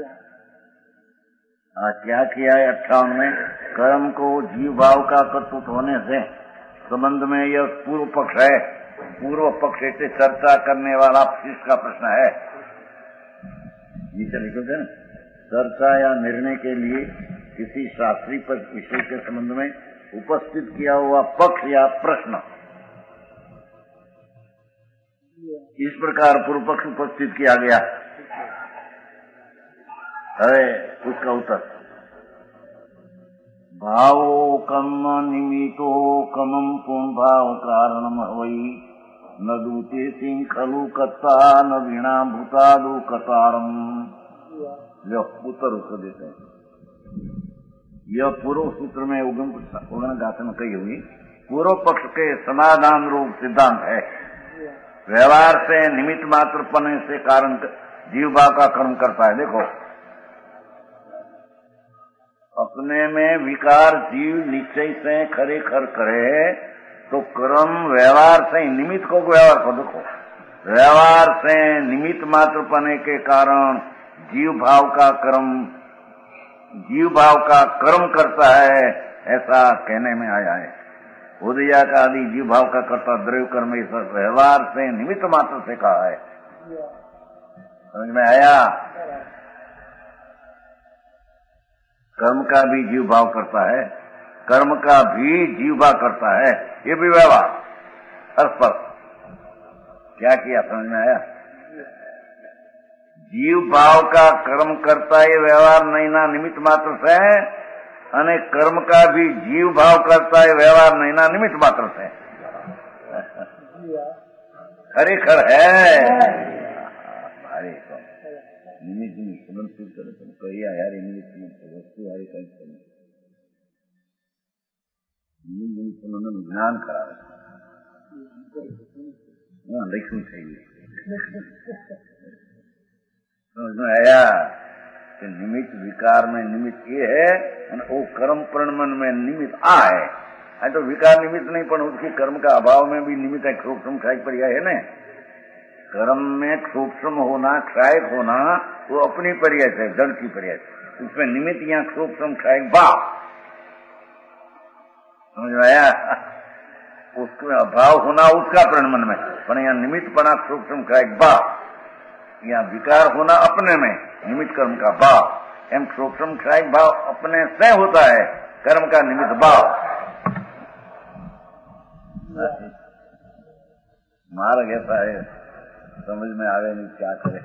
क्या किया है अट्ठावन में कर्म को जीव भाव का कर्तृत्व होने से संबंध में यह पूर्व पक्ष है। पूर्व पक्ष से चर्चा करने वाला इसका प्रश्न है। नीचे लिखो थे चर्चा या निर्णय के लिए किसी शास्त्रीय विषय के संबंध में उपस्थित किया हुआ पक्ष या प्रश्न इस प्रकार पूर्व पक्ष उपस्थित किया गया है। उसका उत्तर भावो कर्म निमितो कमम पूर्ण भाव कारणम वही न दूते सिंह खलु कत्ता न वीणा भूतादु कतारम। यह उत्तर उसको देते हैं। यह पूर्व सूत्र में उगम उगम गाथा में कही हुई पूर्व पक्ष के समाधान रूप सिद्धांत है। व्यवहार से निमित्त मात्र पने से कारण जीव भाव का कर्म करता है। देखो अपने में विकार जीव निश्चय से खरे खर करे तो कर्म व्यवहार से निमित्त को व्यवहार को देखो व्यवहार से निमित्त मात्र पने के कारण जीव भाव का कर्म जीव भाव का कर्म करता है ऐसा कहने में आया है। उदया का आदि जीव भाव का कर्ता द्रव्य कर्म इस व्यवहार से निमित्त मात्र से कहा है। समझ में आया? कर्म का भी जीव भाव करता है कर्म का भी जीव भाव करता है ये भी व्यवहार परस्पर क्या किया समझ में आया? जीव भाव का कर्म करता है व्यवहार नहीं ना निमित्त मात्र से है अने कर्म का भी जीव भाव करता है व्यवहार नहीं ना निमित्त मात्र से खरेखर है। अरे निमित्त निमित्त करे तो कही यार निमित्त वस्तु हारी कहीं निमित्त उन्होंने ज्ञान करा लिखनी चाहिए। समझ में आया कि निमित्त विकार में निमित्त ये है वो कर्म प्रणमन में निमित्त आ है तो विकार निमित्त नहीं पर उसकी कर्म का अभाव में भी निमित्त है। सूक्ष्म क्षायक पर्याय है न कर्म में सूक्ष्म होना क्षायक होना वो अपनी पर्याय है जड़ की पर्याय उसमें निमित्त यहाँ सूक्ष्म क्षायक भाव समझ में आया? उसका अभाव होना उसका प्रणमन में पर यहाँ निमित्त बना सूक्ष्म क्षायक भाव यहाँ विकार होना अपने में निमित्त कर्म का भाव एम सूक्ष्म क्षायक भाव अपने से होता है कर्म का निमित्त भाव। मार्ग ऐसा है समझ में आवे नहीं क्या करे।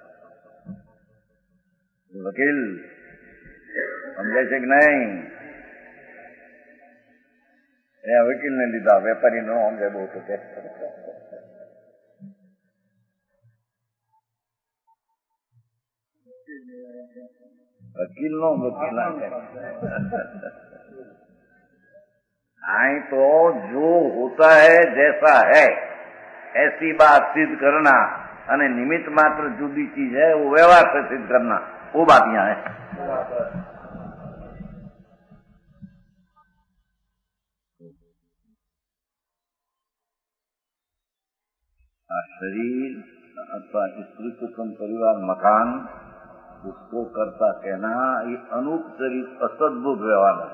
वकील समझे છે કે નહીં? એ વકીલ ને લીધા વેપારી નો સમજે બહુ તો वकील नो वकील आई तो जो होता है जैसा है ऐसी बात सिद्ध करना અને निमित्त मात्र जुदी चीज है वो व्यवहार से सिद्ध करना वो बात यहाँ है। शरीर अथवा स्त्री कुटुंब परिवार मकान उसको करता कहना ये अनुपचरित असद्भुत व्यवहार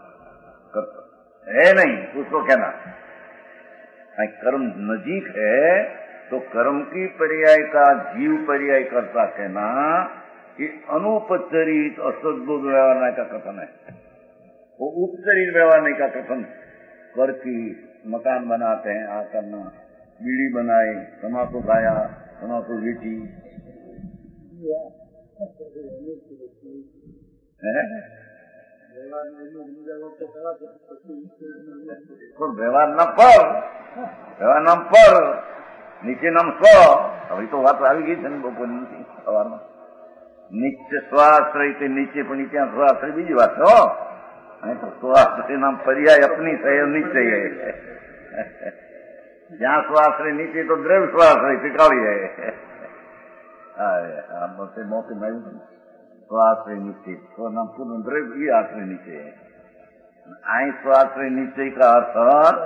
है नहीं उसको कहना। कर्म नजीक है तो कर्म की पर्याय का जीव पर्याय करता कहना ये अनुपचरित असद्भुत व्यवहार का कथन है। वो उपचरित व्यवहार का कथन कर की मकान बनाते हैं आ करना बीड़ी बनाई, तम्बाकू खाया, तम्बाकू बेची, व्यवहार न पर વ્યવહાર નામ પર નીચે નામ સ્વ. હવે તો વાત આવી ગઈ છે ને બપોરની સવારમાં. નીચે સ્વાશ્રય તે નીચે પણ ત્યાં સ્વાશ્રય બીજી વાત હો. અહીં તો સ્વાશ્રય નામ પર્યાય અપની સહય નીચે જ્યાં સ્વાશ્રય નીચે તો દ્રવ્ય સ્વાશ્રય પીકાવી જાય. હા મોટે મોટે મળ્યું સ્વાશ્રય નીચે સ્વનામ પૂર્ણ દ્રવ્ય એ આશ્રય નીચે. અહીં સ્વાશ્રય નીચે का अर्थ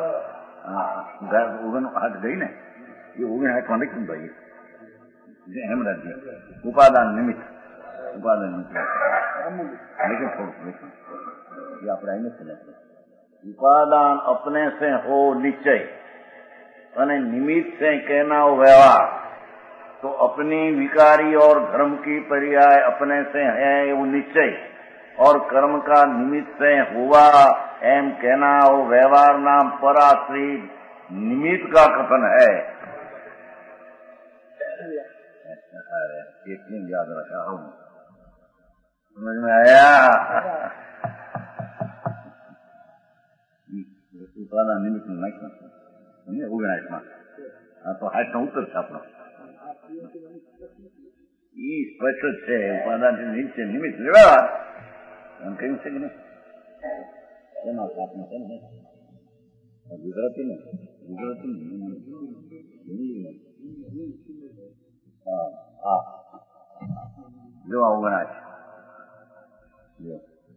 ओगन हाथ गई ने ये ओगन हाथ कोने क्यों भाई हम राज्य उपादान निमित्त उपादान निमित्त लेकिन थोड़ा ये आप राय में सुना उपादान अपने से हो निश्चय અને निमित्त से कहना हो व्यवहार तो अपनी विकारी और धर्म की पर्याय अपने से है वो निश्चय और कर्म का निमित्त से हुआ एम कहना वो व्यवहार नाम पराश्रित निमित्त का कथन है. एक दिन याद रखा हूं, समझ में आया. उपादान निमित्त नहीं उगना तो हाथ न उतर छापना स्पष्ट है. उपादान नीचे निमित्त व्यवहार એમ કહ્યું છે કે નહીં? એમાં આપણે છે ને ગુજરાતી ને ગુજરાતી હા હા જો આવું ગણાય જો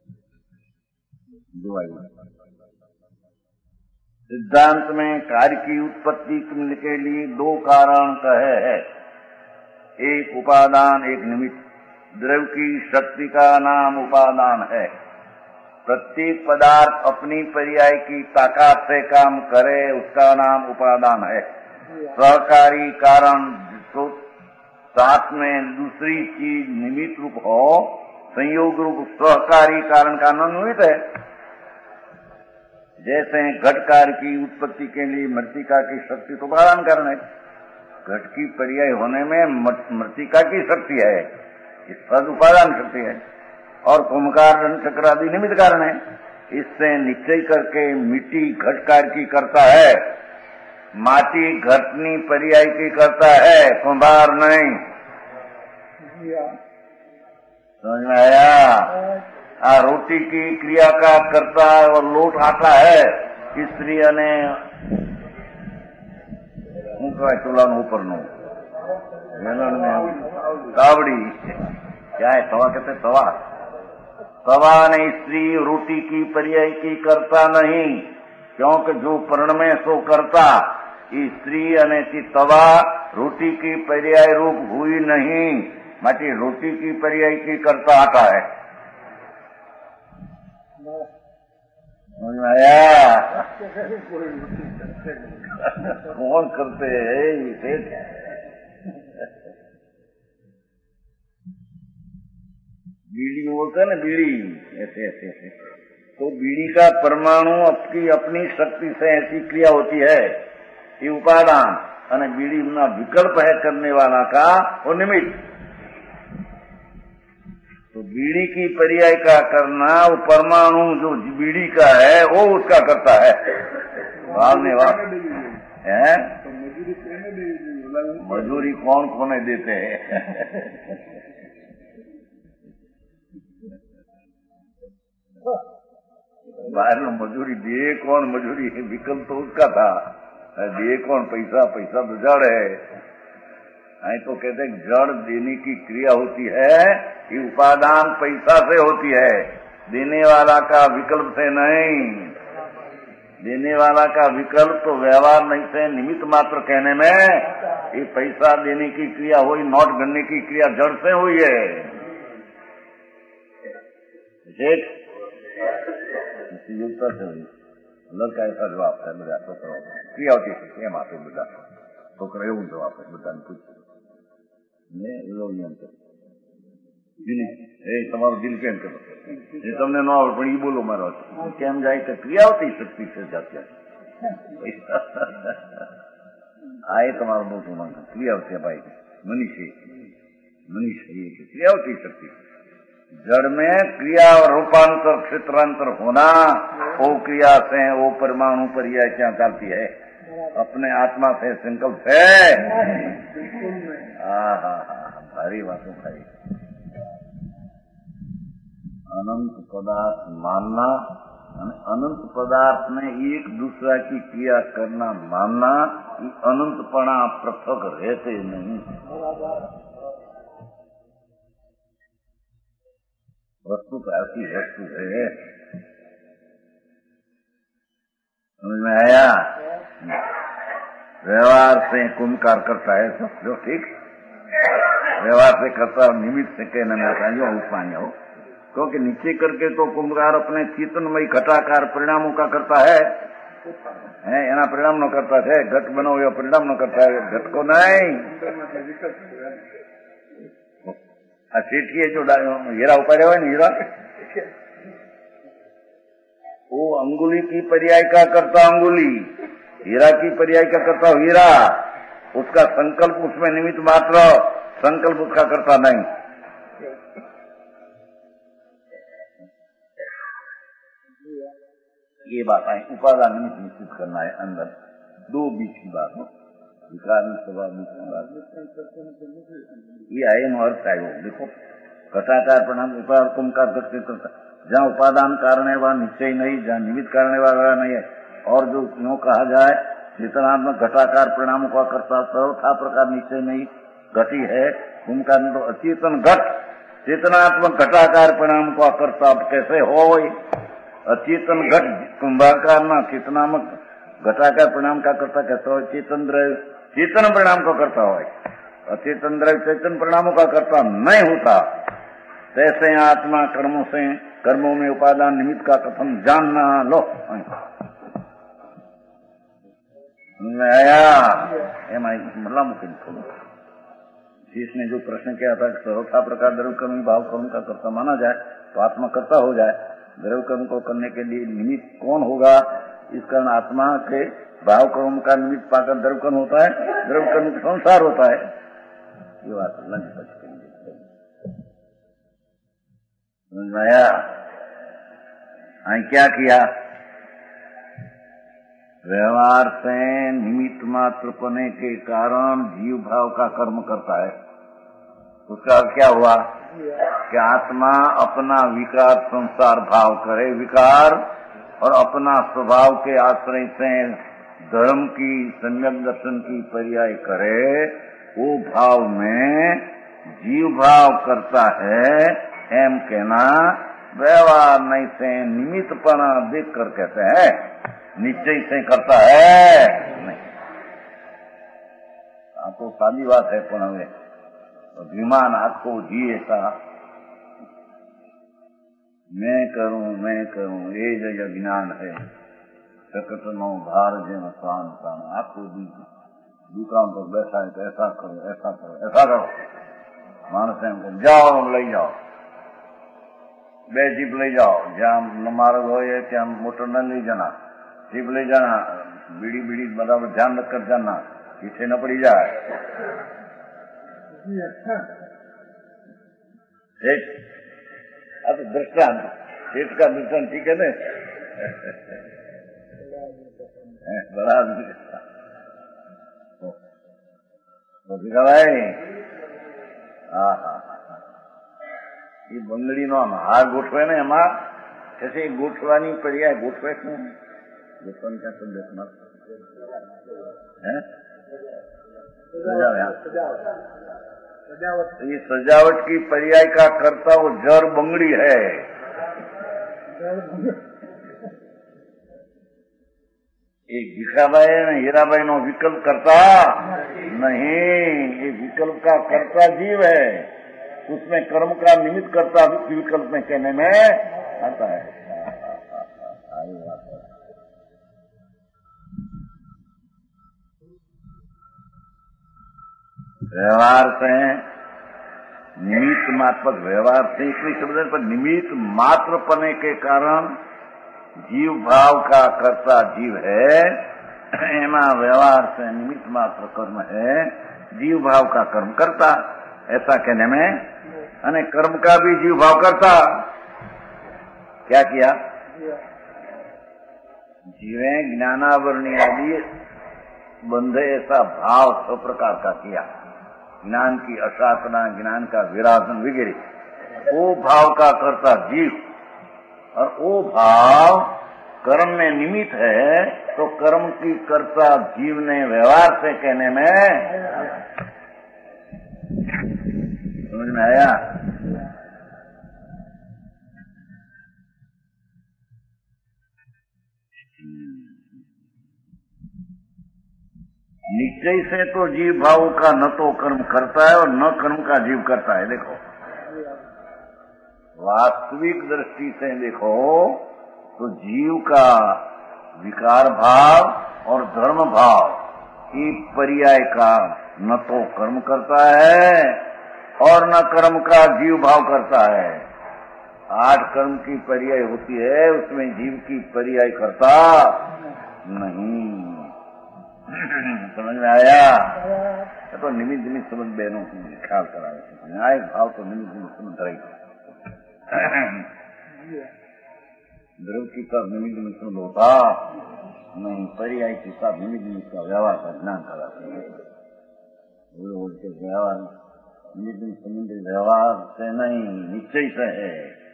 જો આવ્યું. सिद्धांत में कार्य की उत्पत्ति के लिए दो कारण कहे है. एक उपादान एक निमित्त. द्रव्य की शक्ति का नाम उपादान है. प्रत्येक पदार्थ अपनी पर्याय की ताकत से काम करे उसका नाम उपादान है. सहकारी कारण तो साथ में दूसरी चीज निमित्त रूप हो संयोग रूप सहकारी कारण का नाम निमित्त है. जैसे घट कार्य की उत्पत्ति के लिए मृतिका की शक्ति तो उपादान कारण है. घट की पर्याय होने में मृतिका की शक्ति है, इस पद उपादान शक्ति है. और कुंभकार चक्र आदि निमित्त कारण है. इससे निश्चय करके मिट्टी घटकार की करता है, माटी घटनी पर्याय की करता है, कुंभार नहीं. समझ में आया? आ रोटी की क्रिया का करता है और लोट आता है स्त्री ने चूल्हा ऊपर नो तावड़ी क्या है तवा कहते तवा तवा ने स्त्री रोटी की पर्याय की करता नहीं क्योंकि जो पर्ण में सो करता स्त्री अने तवा रोटी की पर्याय रूप हुई नहीं माटी रोटी की पर्याय की करता आता है. आया कौन करते है बीड़ी में बोलते है ना बीड़ी ऐसे ऐसे ऐसे तो बीड़ी का परमाणु आपकी अपनी शक्ति से ऐसी क्रिया होती है ये उपादान और बीड़ी ना विकल्प है करने वाला का वो निमित्त. तो बीड़ी की पर्याय का करना वो परमाणु जो बीड़ी का है वो उसका करता है. भावने वाला है मजूरी कौन कोने देते हैं बाहर मजूरी दिए कौन मजूरी विकल्प तो उसका था दिए कौन पैसा पैसा तो जड़ है. आई तो कहते जड़ देने की क्रिया होती है ये उपादान पैसा से होती है देने वाला का विकल्प से नहीं. देने वाला का विकल्प तो व्यवहार नहीं से निमित्त मात्र कहने में ये पैसा देने की क्रिया हुई नोट गणने की क्रिया जड़ से हुई है. योग्यता से हुई लड़का ऐसा जवाब है બધા છોકરાઓ ક્રિયા હોતી છે કેમ આપે બધા છોકરા એવું જવાબ આપે બધાને પૂછે ને એવો નિયમ છે દિલ એ તમારું દિલ કેમ કરો એ તમને ન આવડે પણ એ બોલો મારો કેમ જાય કે ક્રિયા હોતી શક્તિ છે જાત્યા આ એ તમારો બહુ સુમંગ क्रियावती भाई मनुष्य मनुष्य ये क्रियावती शक्ति जड़ में क्रिया और रूपांतर क्षेत्रांतर होना, वो क्रिया से वो परमाणु पर यह क्या करती है, अपने आत्मा से संकल्प है। हाँ हाँ हाँ भारी बातों भाई। अनंत पदार्थ मानना, अनंत पदार्थ में एक दूसरा की क्रिया करना मानना, अनंतपणा पृथक रहते नहीं। वस्तु तो ऐसी वस्तु है, समझ में आया। व्यवहार से कुंभकार करता है सब जो ठीक, व्यवहार से करता और निमित्त से कहने में आता है जो उपमान्य हो, क्योंकि नीचे करके तो कुंभकार अपने चेतनमय घटाकार परिणामों का करता है, है एना परिणाम न करता है, घट बनो यो परिणाम न करता है, घट को नहीं। सीठिए जो हीरा उपाड़े हुए हीरा, वो अंगुली की पर्याय का करता अंगुली, हीरा की पर्याय का करता हीरा, उसका संकल्प उसमें निमित्त मात्र, संकल्प उसका करता नहीं। ये बात है, उपादान निमित्त निश्चित करना है अंदर, दो बीच की बात हो, विकार स्वभाव बीच की बात ये है अर्थ है। वो देखो घटाकार परिणाम उपादान कुंभकार दृष्टि करता, जहाँ उपादान कारण है वहाँ निश्चय नहीं, जहाँ निमित्त कारण है वहाँ नहीं है। और जो यूँ कहा जाए चेतनात्मक घटाकार परिणामों का करता सर्वथा प्रकार निश्चय नहीं घटी है, कुंभकार तो अचेतन घट चेतनात्मक घटाकार परिणाम का करता कैसे हो, अचेतन घट कुंभाकार न चेतनात्मक घटाकार परिणाम का करता कैसे हो, चेतन द्रव्य चेतन परिणाम का करता हो, अचेतन द्रव्य चेतन परिणामों का करता नहीं होता। तैसे आत्मा कर्मों से कर्मों में उपादान निमित्त का कथन जानना लो आया। मतलब जिसने जो प्रश्न किया था सर्वथा प्रकार द्रव्य कर्म भाव कर्म का कर्ता माना जाए तो आत्मा कर्ता हो जाए, द्रव्य कर्म को करने के लिए निमित्त कौन होगा, इस कारण आत्मा के भाव कर्म का निमित्त पाकर द्रव्य कर्म होता है, द्रव्य कर्म का संसार होता है। ये बात लंच बच समझ में आया। क्या किया, व्यवहार से निमित्त मात्र पने के कारण जीव भाव का कर्म करता है। उसका क्या हुआ कि आत्मा अपना विकार संसार भाव करे, विकार और अपना स्वभाव के आश्रय से धर्म की सम्यक दर्शन की पर्याय करे, वो भाव में जीव भाव करता है। एम कहना व्यवहार नहीं से निमित्तपना देख कर कहते हैं, निश्चय से करता है नहीं। हाँ तो सादी बात है, पण હવે અભિમાન આખો જીએ તા मैं करूं मैं करूं ये जो अज्ञान है, सकट नो भार जेम शान शान आखो दी दुकान पर बैठा है तो ऐसा करो ऐसा करो ऐसा करो, मानस एम को जाओ लई जाओ, બે જીપ લઈ જાઓ, જ્યાં માર્ગ હોય ત્યાં મોટર ન લઈ જાना, જીપ લઈ जाना, बीड़ी बीड़ी बराबर ध्यान रखकर जाना, पीछे न पड़ी जाए। ठीक अब दृष्टांत सेठ का दृष्टांत ठीक है ना, बड़ा तो भाई हाँ हाँ ये બંગડી નો હાર ગોઠવે ને એમાં कैसे ગોઠવાની पर्याय ગોઠવે શું ગોઠવાની क्या शब्द है, ये सजावट की पर्याय का करता वो जड़ बंगड़ी है। एक भिखाबाई ने हीराबाई नो विकल्प करता नहीं, ये विकल्प का करता जीव है, उसमें कर्म का निमित्त करता विकल्प में कहने में आता है। व्यवहार से निमित्त मात्र व्यवहार से इसलिए शब्द पर निमित्त मात्र पने के कारण जीव भाव का कर्ता जीव है, एमा व्यवहार से निमित्त मात्र कर्म है, जीव भाव का कर्म करता, ऐसा कहने में अने कर्म का भी जीव भाव करता। क्या किया? जीवे ज्ञानावरणी आदि बंधे ऐसा भाव सब प्रकार का किया, ज्ञान की अशासना, ज्ञान का विरासन वगैरह, वो भाव का करता जीव, और वो भाव कर्म में निमित्त है, तो कर्म की कर्ता जीव ने व्यवहार से कहने में समझ में आया? निश्चय से तो जीव भाव का न तो कर्म करता है और न कर्म का जीव करता है। देखो वास्तविक दृष्टि से देखो तो जीव का विकार भाव और धर्म भाव की पर्याय का न तो कर्म करता है और न कर्म का जीव भाव करता है। आठ कर्म की पर्याय होती है, उसमें जीव की पर्याय करता नहीं। समझ में आया? तो निमित्त निमित्त संबंध बहनों की ख्याल करा, न्याय भाव तो निमित्त निमित्त संबंध रहेगा। द्रव के साथ निमित्त निमित्त संबंध होता नहीं, पर्याय के साथ निमित्त निमित्त का व्यवहार का ज्ञान कराते हैं। बोलते व्यवहार निमित्त निमित्त संबंध व्यवहार से नहीं, निश्चय से है।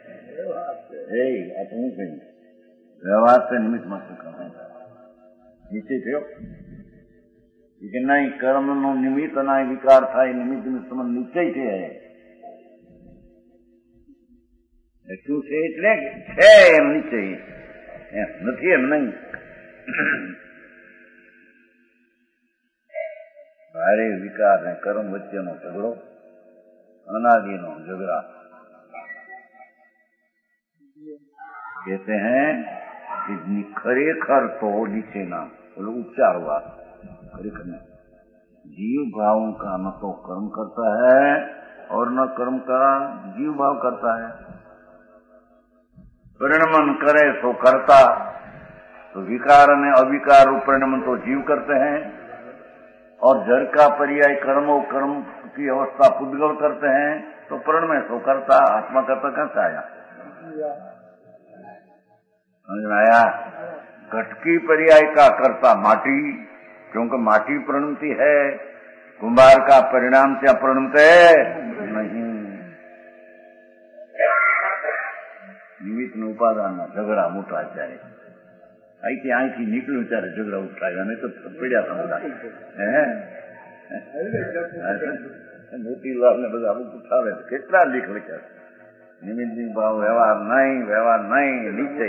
अपने से व्यवहार से निमित्त मात्र करना निश्चय थयो કે નહીં, કર્મનું નિમિત્ત ના વિકાર થાય, નિમિત્ત સંબંધ નિશ્ચય છે। શું છે એટલે છે એમ નિશ્ચય, એમ નથી એમ નહીં। ભારે વિકાર ને કર્મ વચ્ચેનો ઝઘડો, અનાદિનો ઝઘડા कहते हैं कि खरेखर तो नीचे नाम बोलो उपचार हुआ। खरेखर में जीव भाव का न तो कर्म करता है और न कर्म का जीव भाव करता है। परिणमन करे तो करता, तो विकार ने अविकार रूप परिणमन तो जीव करते हैं, और जड़ का पर्याय कर्म और कर्म की अवस्था पुद्गल करते हैं, तो परिणमय तो करता। आत्मा करता कहां से आया? समझ में आया? घट की पर्याय का करता माटी, क्योंकि माटी परिणमती है। कुंभार का परिणाम से अपरिणमत है नहीं। निमित्त न उपादान ना झगड़ा मोटा जाए, અહીંથી અહીંથી નીકળ્યું ત્યારે ઝઘડા ઉઠાવ્યા, નહીં તો પડ્યા હતા બધા। મોતીલાલ ને બધા અમુક ઉઠાવે, કેટલા લીખ લખ્યા। નિમિત્ત ભાવ વ્યવહાર નહીં, વ્યવહાર નહીં, નીચે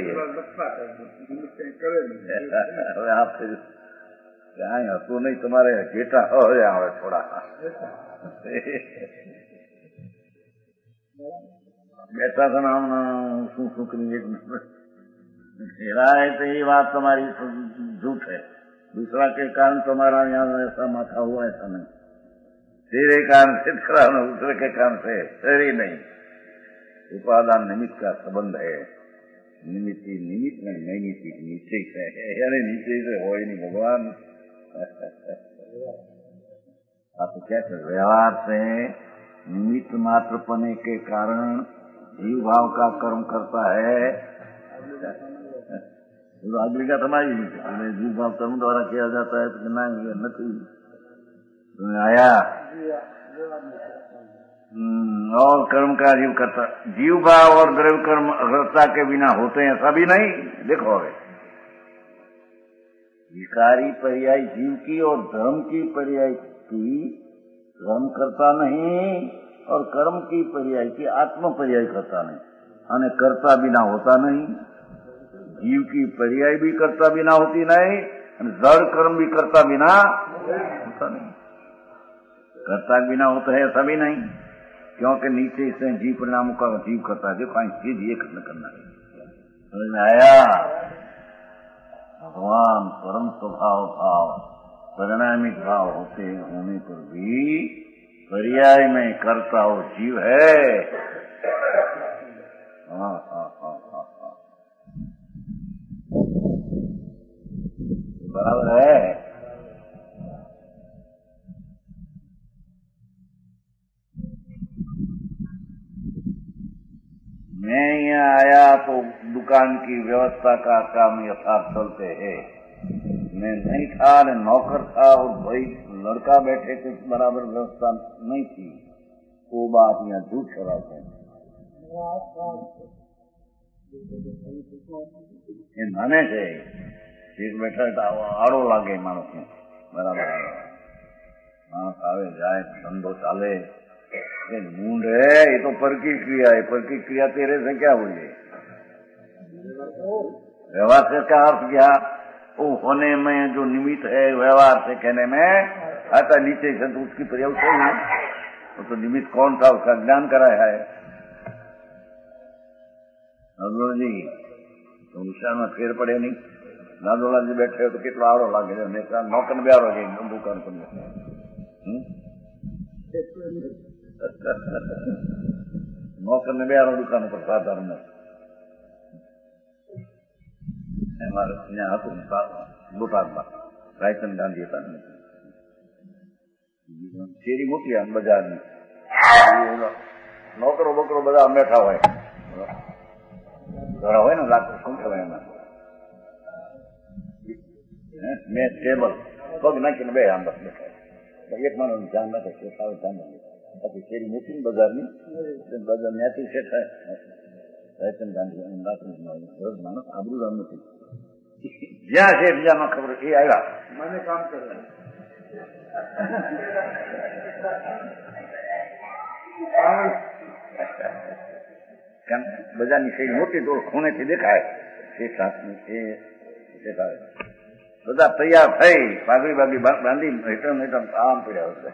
હવે આપ ક્યાંય હતું નહીં, તમારે ઘેટા હવે આવે થોડા બેઠા था ना શું શું કરી है, तो ये बात तुम्हारी झूठ है। दूसरा के कारण तुम्हारा यहाँ ऐसा माथा हुआ, ऐसा नहीं। तेरे कारण से कराना, दूसरे के कारण से तेरे नहीं। उपादान निमित्त का संबंध है। निमित्त निमित्त में नैमित्तिक निश्चय से है, यानी निश्चय से हो ही नहीं भगवान। आप क्या कर, व्यवहार से निमित्त मात्र पने के कारण जीव भाव का कर्म करता है। अगली का तुम्हारी जीव भाव कर्म द्वारा किया जाता है, तो नहीं नहीं तुम्हें आया। और कर्म का जीव करता, जीव भाव और द्रव्य कर्म अग्रता के बिना होते हैं, सभी नहीं। देखो अभी विकारी पर्याय जीव की और धर्म की पर्याय की कर्म करता नहीं, और कर्म की पर्याय की आत्म पर्याय करता नहीं, अने करता बिना होता नहीं। जीव की पर्याय भी करता बिना होती नहीं, जड़ कर्म भी करता बिना होता नहीं। करता बिना होता है ऐसा भी नहीं, क्योंकि नीचे से जीव परिणामों का जीव करता है। देखो चीज ये खत्म करना है। समझ में आया? भगवान परम स्वभाव भाव परिणामिक भाव होते होने पर भी पर्याय में करता वो जीव है। हाँ हाँ हाँ हाँ हाँ बराबर है। मैं यहाँ आया तो दुकान की व्यवस्था का काम यथार्थ चलते है। मैं नहीं था न नौकर था और भाई लड़का बैठे कुछ बराबर व्यवस्था नहीं थी। वो बात यहाँ झूठ चलाते हैं। ये माने છે એક બેઠા આડો લાગે માણસ ને બરાબર માણસ આવે જાય ધંધો ચાલે ढूंढ है। ये तो पर की क्रिया है। पर की क्रिया तेरे से क्या हुई है? व्यवहार से क्या अर्थ क्या? वो होने में जो निमित्त है व्यवहार से कहने में आता नीचे से तो उसकी प्रयोग सही है। वो तो निमित्त कौन था उसका ज्ञान कराया है। नादोला जी तो विषय में फेर पड़े नहीं। नादोला जी बैठे हो तो कितना आड़ो लागे नेता नौकन ब्यार हो गई दुकान पर नौकर ने ब्यारो दुकान पर साधारण हमारे यहाँ હતું બોટાદમાં રાયચંદ ગાંધી હતા શેરી મોટી આમ બજારની નોકરો બોકરો બધા બેઠા હોય ઘણા હોય ને લાકડું શું કહેવાય એમાં મેં ટેબલ પગ નાખીને બે આમ બસ બેઠા એક માણસ ધ્યાન નથી સારું ધ્યાન નથી પછી શેરી મોટી ને બજારની બજાર ત્યાંથી શેઠાય રાયચંદ ગાંધી માણસ આબરૂ રામ નથી જ્યાં શેઠ જ્યાં ખબર એ આવ્યા મને કામ કરે બજારની શેરી મોટી તો ખૂણેથી દેખાય શેઠ હાથની એ શેઠ આવે બધા તૈયાર થઈ પાઘડી બાગડી બાંધી હેઠળ હેઠળ આમ પડ્યા હશે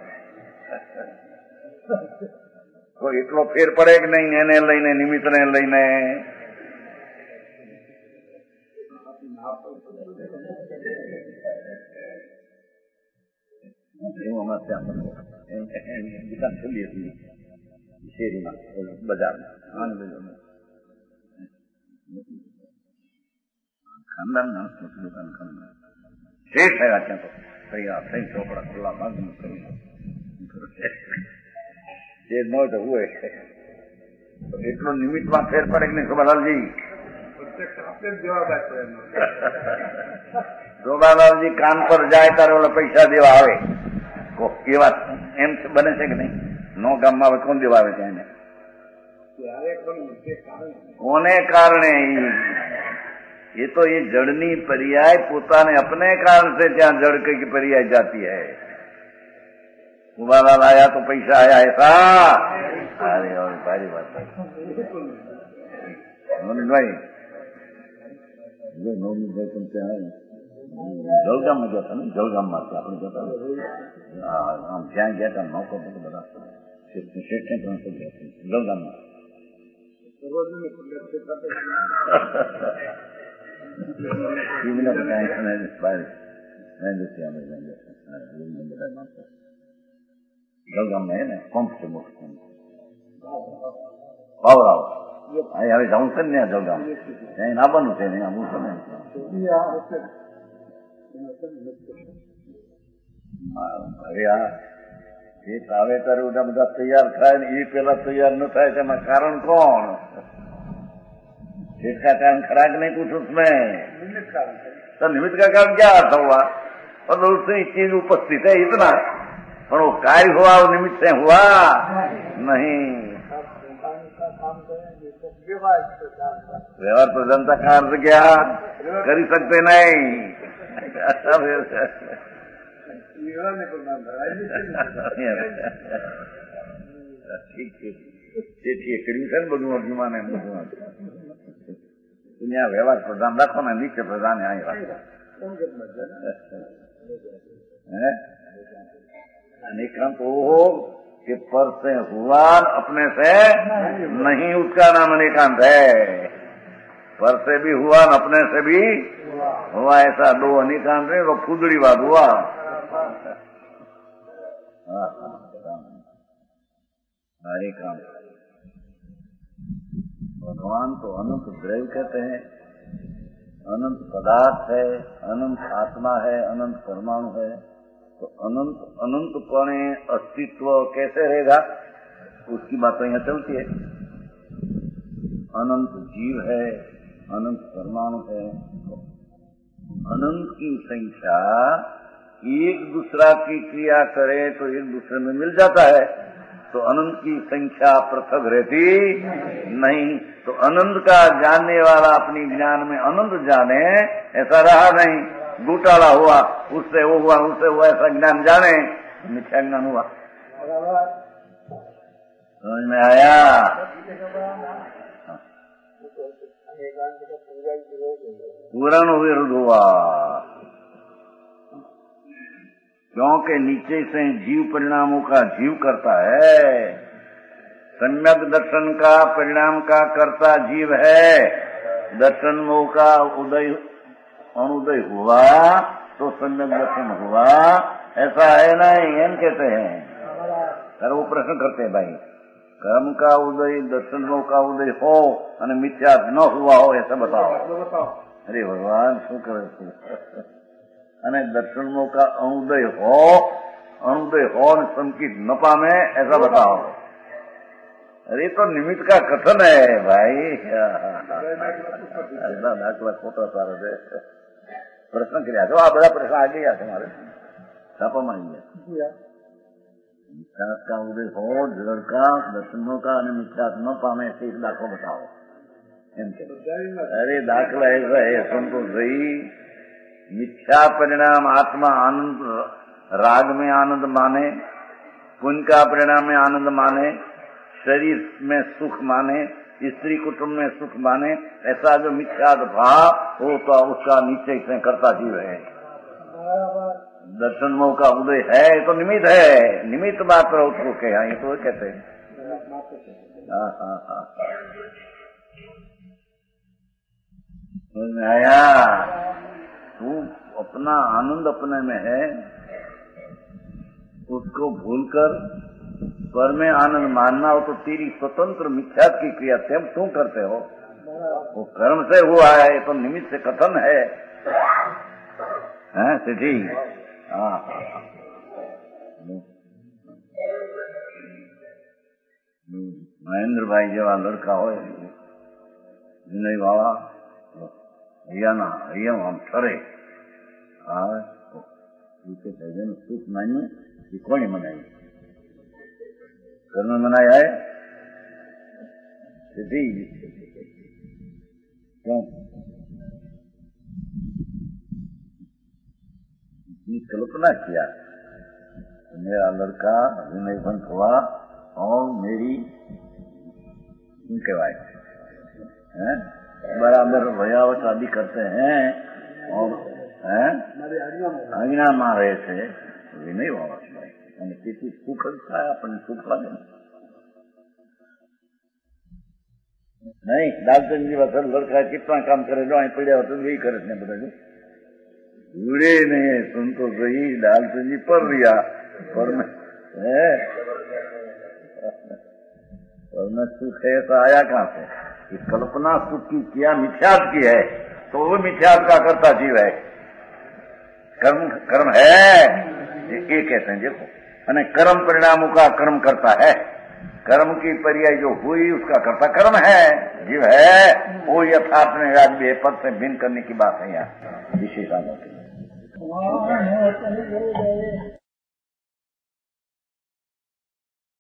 કોઈ એટલો ફેર પડે કે નહીં એને લઈને નિમિત્ત ને લઈને એવું અમારે ત્યાં દુકાન ખુલી હતી શેરીમાં બજારમાં ખાનદાન ના દુકાન ખાનદાન શેઠ થયા ત્યાં તો તૈયાર થઈ ચોપડા ખુલ્લા માગનું કરી જે ન હોય તો હોય એટલો નિમિત્તમાં ફેર પડે કે નહીં શોભાલાલજી શોભાલાલજી કાન પર જાય ત્યારે ઓલા પૈસા દેવા આવે એ વાત એમ બને છે કે નહીં? નો ગામમાં આવે કોણ દેવા આવે ત્યાં એને કોને કારણે? ये तो ये जड़नी पर्याय पोताने अपने कारण से ત્યાં जड़ की पर्याय जाती है। कुमारलाल आया तो पैसा आया ऐसा? अरे और सारी बात है नोनी भाई जो नोनी भाई तुम से आए जलगाम में जाता नहीं जलगाम में આપણે જતા આમ ત્યાં ગયા હતા નોકો બધું બધા શેઠ ને ત્રણસો ગયા જલગામ માં Even if the guy is inspired, मैं देखिए हमें जाएंगे जलगाम में है ना कॉम्पिटिशन पावर आओ आई हमें जाऊँ से नहीं जलगाम नहीं ना बनू से नहीं हम उसमें अरे यार ये तावे तारे उठा બધા તૈયાર થાય ને એ પેલા તૈયાર ન થાય તેમાં કારણ કોણ? इसका कारण खड़ा कि नहीं कुछ उसमें तो निमित्त का कारण क्या अर्थ हुआ? और उससे चीज उपस्थित है इतना पर वो कार्य हुआ वो निमित्त से हुआ नहीं। व्यवहार तो जनता का अर्थ क्या कर सकते नहीं ठीक ठीक કર્યું બધું અભિમાન એમ બધું दुनिया व्यवहार प्रधान रखो ना नीचे प्रधान यहाँ अनेकांत हो कि पर से हुआ अपने से नहीं उसका नाम अनेकांत है। पर से भी हुआ अपने से भी हुआ ऐसा दो अनेकांत नहीं तो फुदड़ी बात हुआ। अनेकांत भगवान तो अनंत द्रव्य कहते हैं, अनंत पदार्थ है, अनंत आत्मा है, अनंत परमाणु है। तो अनंत अनंतपणे अस्तित्व कैसे रहेगा उसकी बात तो यहाँ चलती है। अनंत जीव है, अनंत परमाणु है। अनंत की संख्या एक दूसरा की क्रिया करे तो एक दूसरे में मिल जाता है, तो अनंत की संख्या पृथक रहती नहीं। तो अनंत का जानने वाला अपनी ज्ञान में अनंत जाने, ऐसा रहा नहीं। घोटाला हुआ, उससे वो हुआ, उससे हुआ, ऐसा ज्ञान जाने, मिथ्या ज्ञान हुआ। समझ में आया? पूर्ण विरुद्ध हुआ, क्योंकि नीचे से जीव परिणामों का जीव करता है। सम्यक दर्शन का परिणाम का कर्ता जीव है। दर्शन मोह का उदय अनुदय हुआ तो सम्यक दर्शन हुआ, ऐसा है नहीं, एम कहते हैं। सर वो प्रश्न करते हैं, भाई कर्म का उदय दर्शन मोह का उदय हो और मिथ्या न हुआ हो, ऐसा बताओ। अरे भगवान शू करे, અને દર્શન મોહ का अनुदय हो, अनुदय हो और संकित न पामे, ऐसा बताओ। अरे तो निमित्त का कथन है भाई। ऐसा दाखला खोटा सारा दे प्रश्न કર્યા તો આ બધા પ્રશ્ન આ ગયા તમારે છાપામાં આવી ગયા। मिथ्यात का उदय हो, जड़ का दर्शनों का અને मिथ्यात न पामे, ऐसे एक दाखला बताओ। अरे दाखला ऐसा है, सुनको सही। मिथ्या परिणाम आत्मा आनंद, राग में आनंद माने, पुण्य का परिणाम में आनंद माने, शरीर में सुख माने, स्त्री कुटुंब में सुख माने, ऐसा जो मिथ्या भाव हो तो उसका नीचे से करता जीव है। दर्शन मोह का उदय है तो निमित्त है, निमित्त मात्र उसको कहा, ये तो कहते हैं। हाँ हाँ हाँ समझ में आया? तू अपना आनंद अपने में है, उसको भूलकर स्वर में आनंद मानना हो तो तेरी स्वतंत्र मिथ्यात की क्रिया तुम क्यों करते हो? वो कर्म से हुआ है तो निमित्त से कथन है, हैं सिद्धि? हाँ महेंद्र भाई जेवा लड़का हो, विनय वाला અહીંયા અહીંયા આમ ઠરે, હા જેનું સુખ માન્યું એ કોને મનાય? કર્મ મનાય है सिद्धि क्यों? इतनी कल्पना किया मेरा लड़का विनयवंत हुआ और मेरी कहवाए हैं बराबर भयावत आदि करते हैं और आज्ञा में रहे थे, विनय वाला અને તેથી સુખ જ થાય, આપણને સુખ લાગે नहीं। दालचंद जी वसर लड़का कितना काम करे, जो અહીં પડ્યા હતો यही करे ने બધા जुड़े नहीं। सुन तो सही, दालचंद जी पर रिया पर में है पर में सुख है तो आया कहाँ से? इस कल्पना सुख की किया मिथ्यात की है, तो वो मिथ्यात का करता जीव है। कर्म कर्म है ये कहते हैं। देखो अने कर्म परिणामों का कर्म करता है, कर्म की पर्याय जो हुई उसका करता कर्म है, जीव है। वो यथार्थ में राज्य पद से भिन्न करने की बात है यहाँ विशेषता।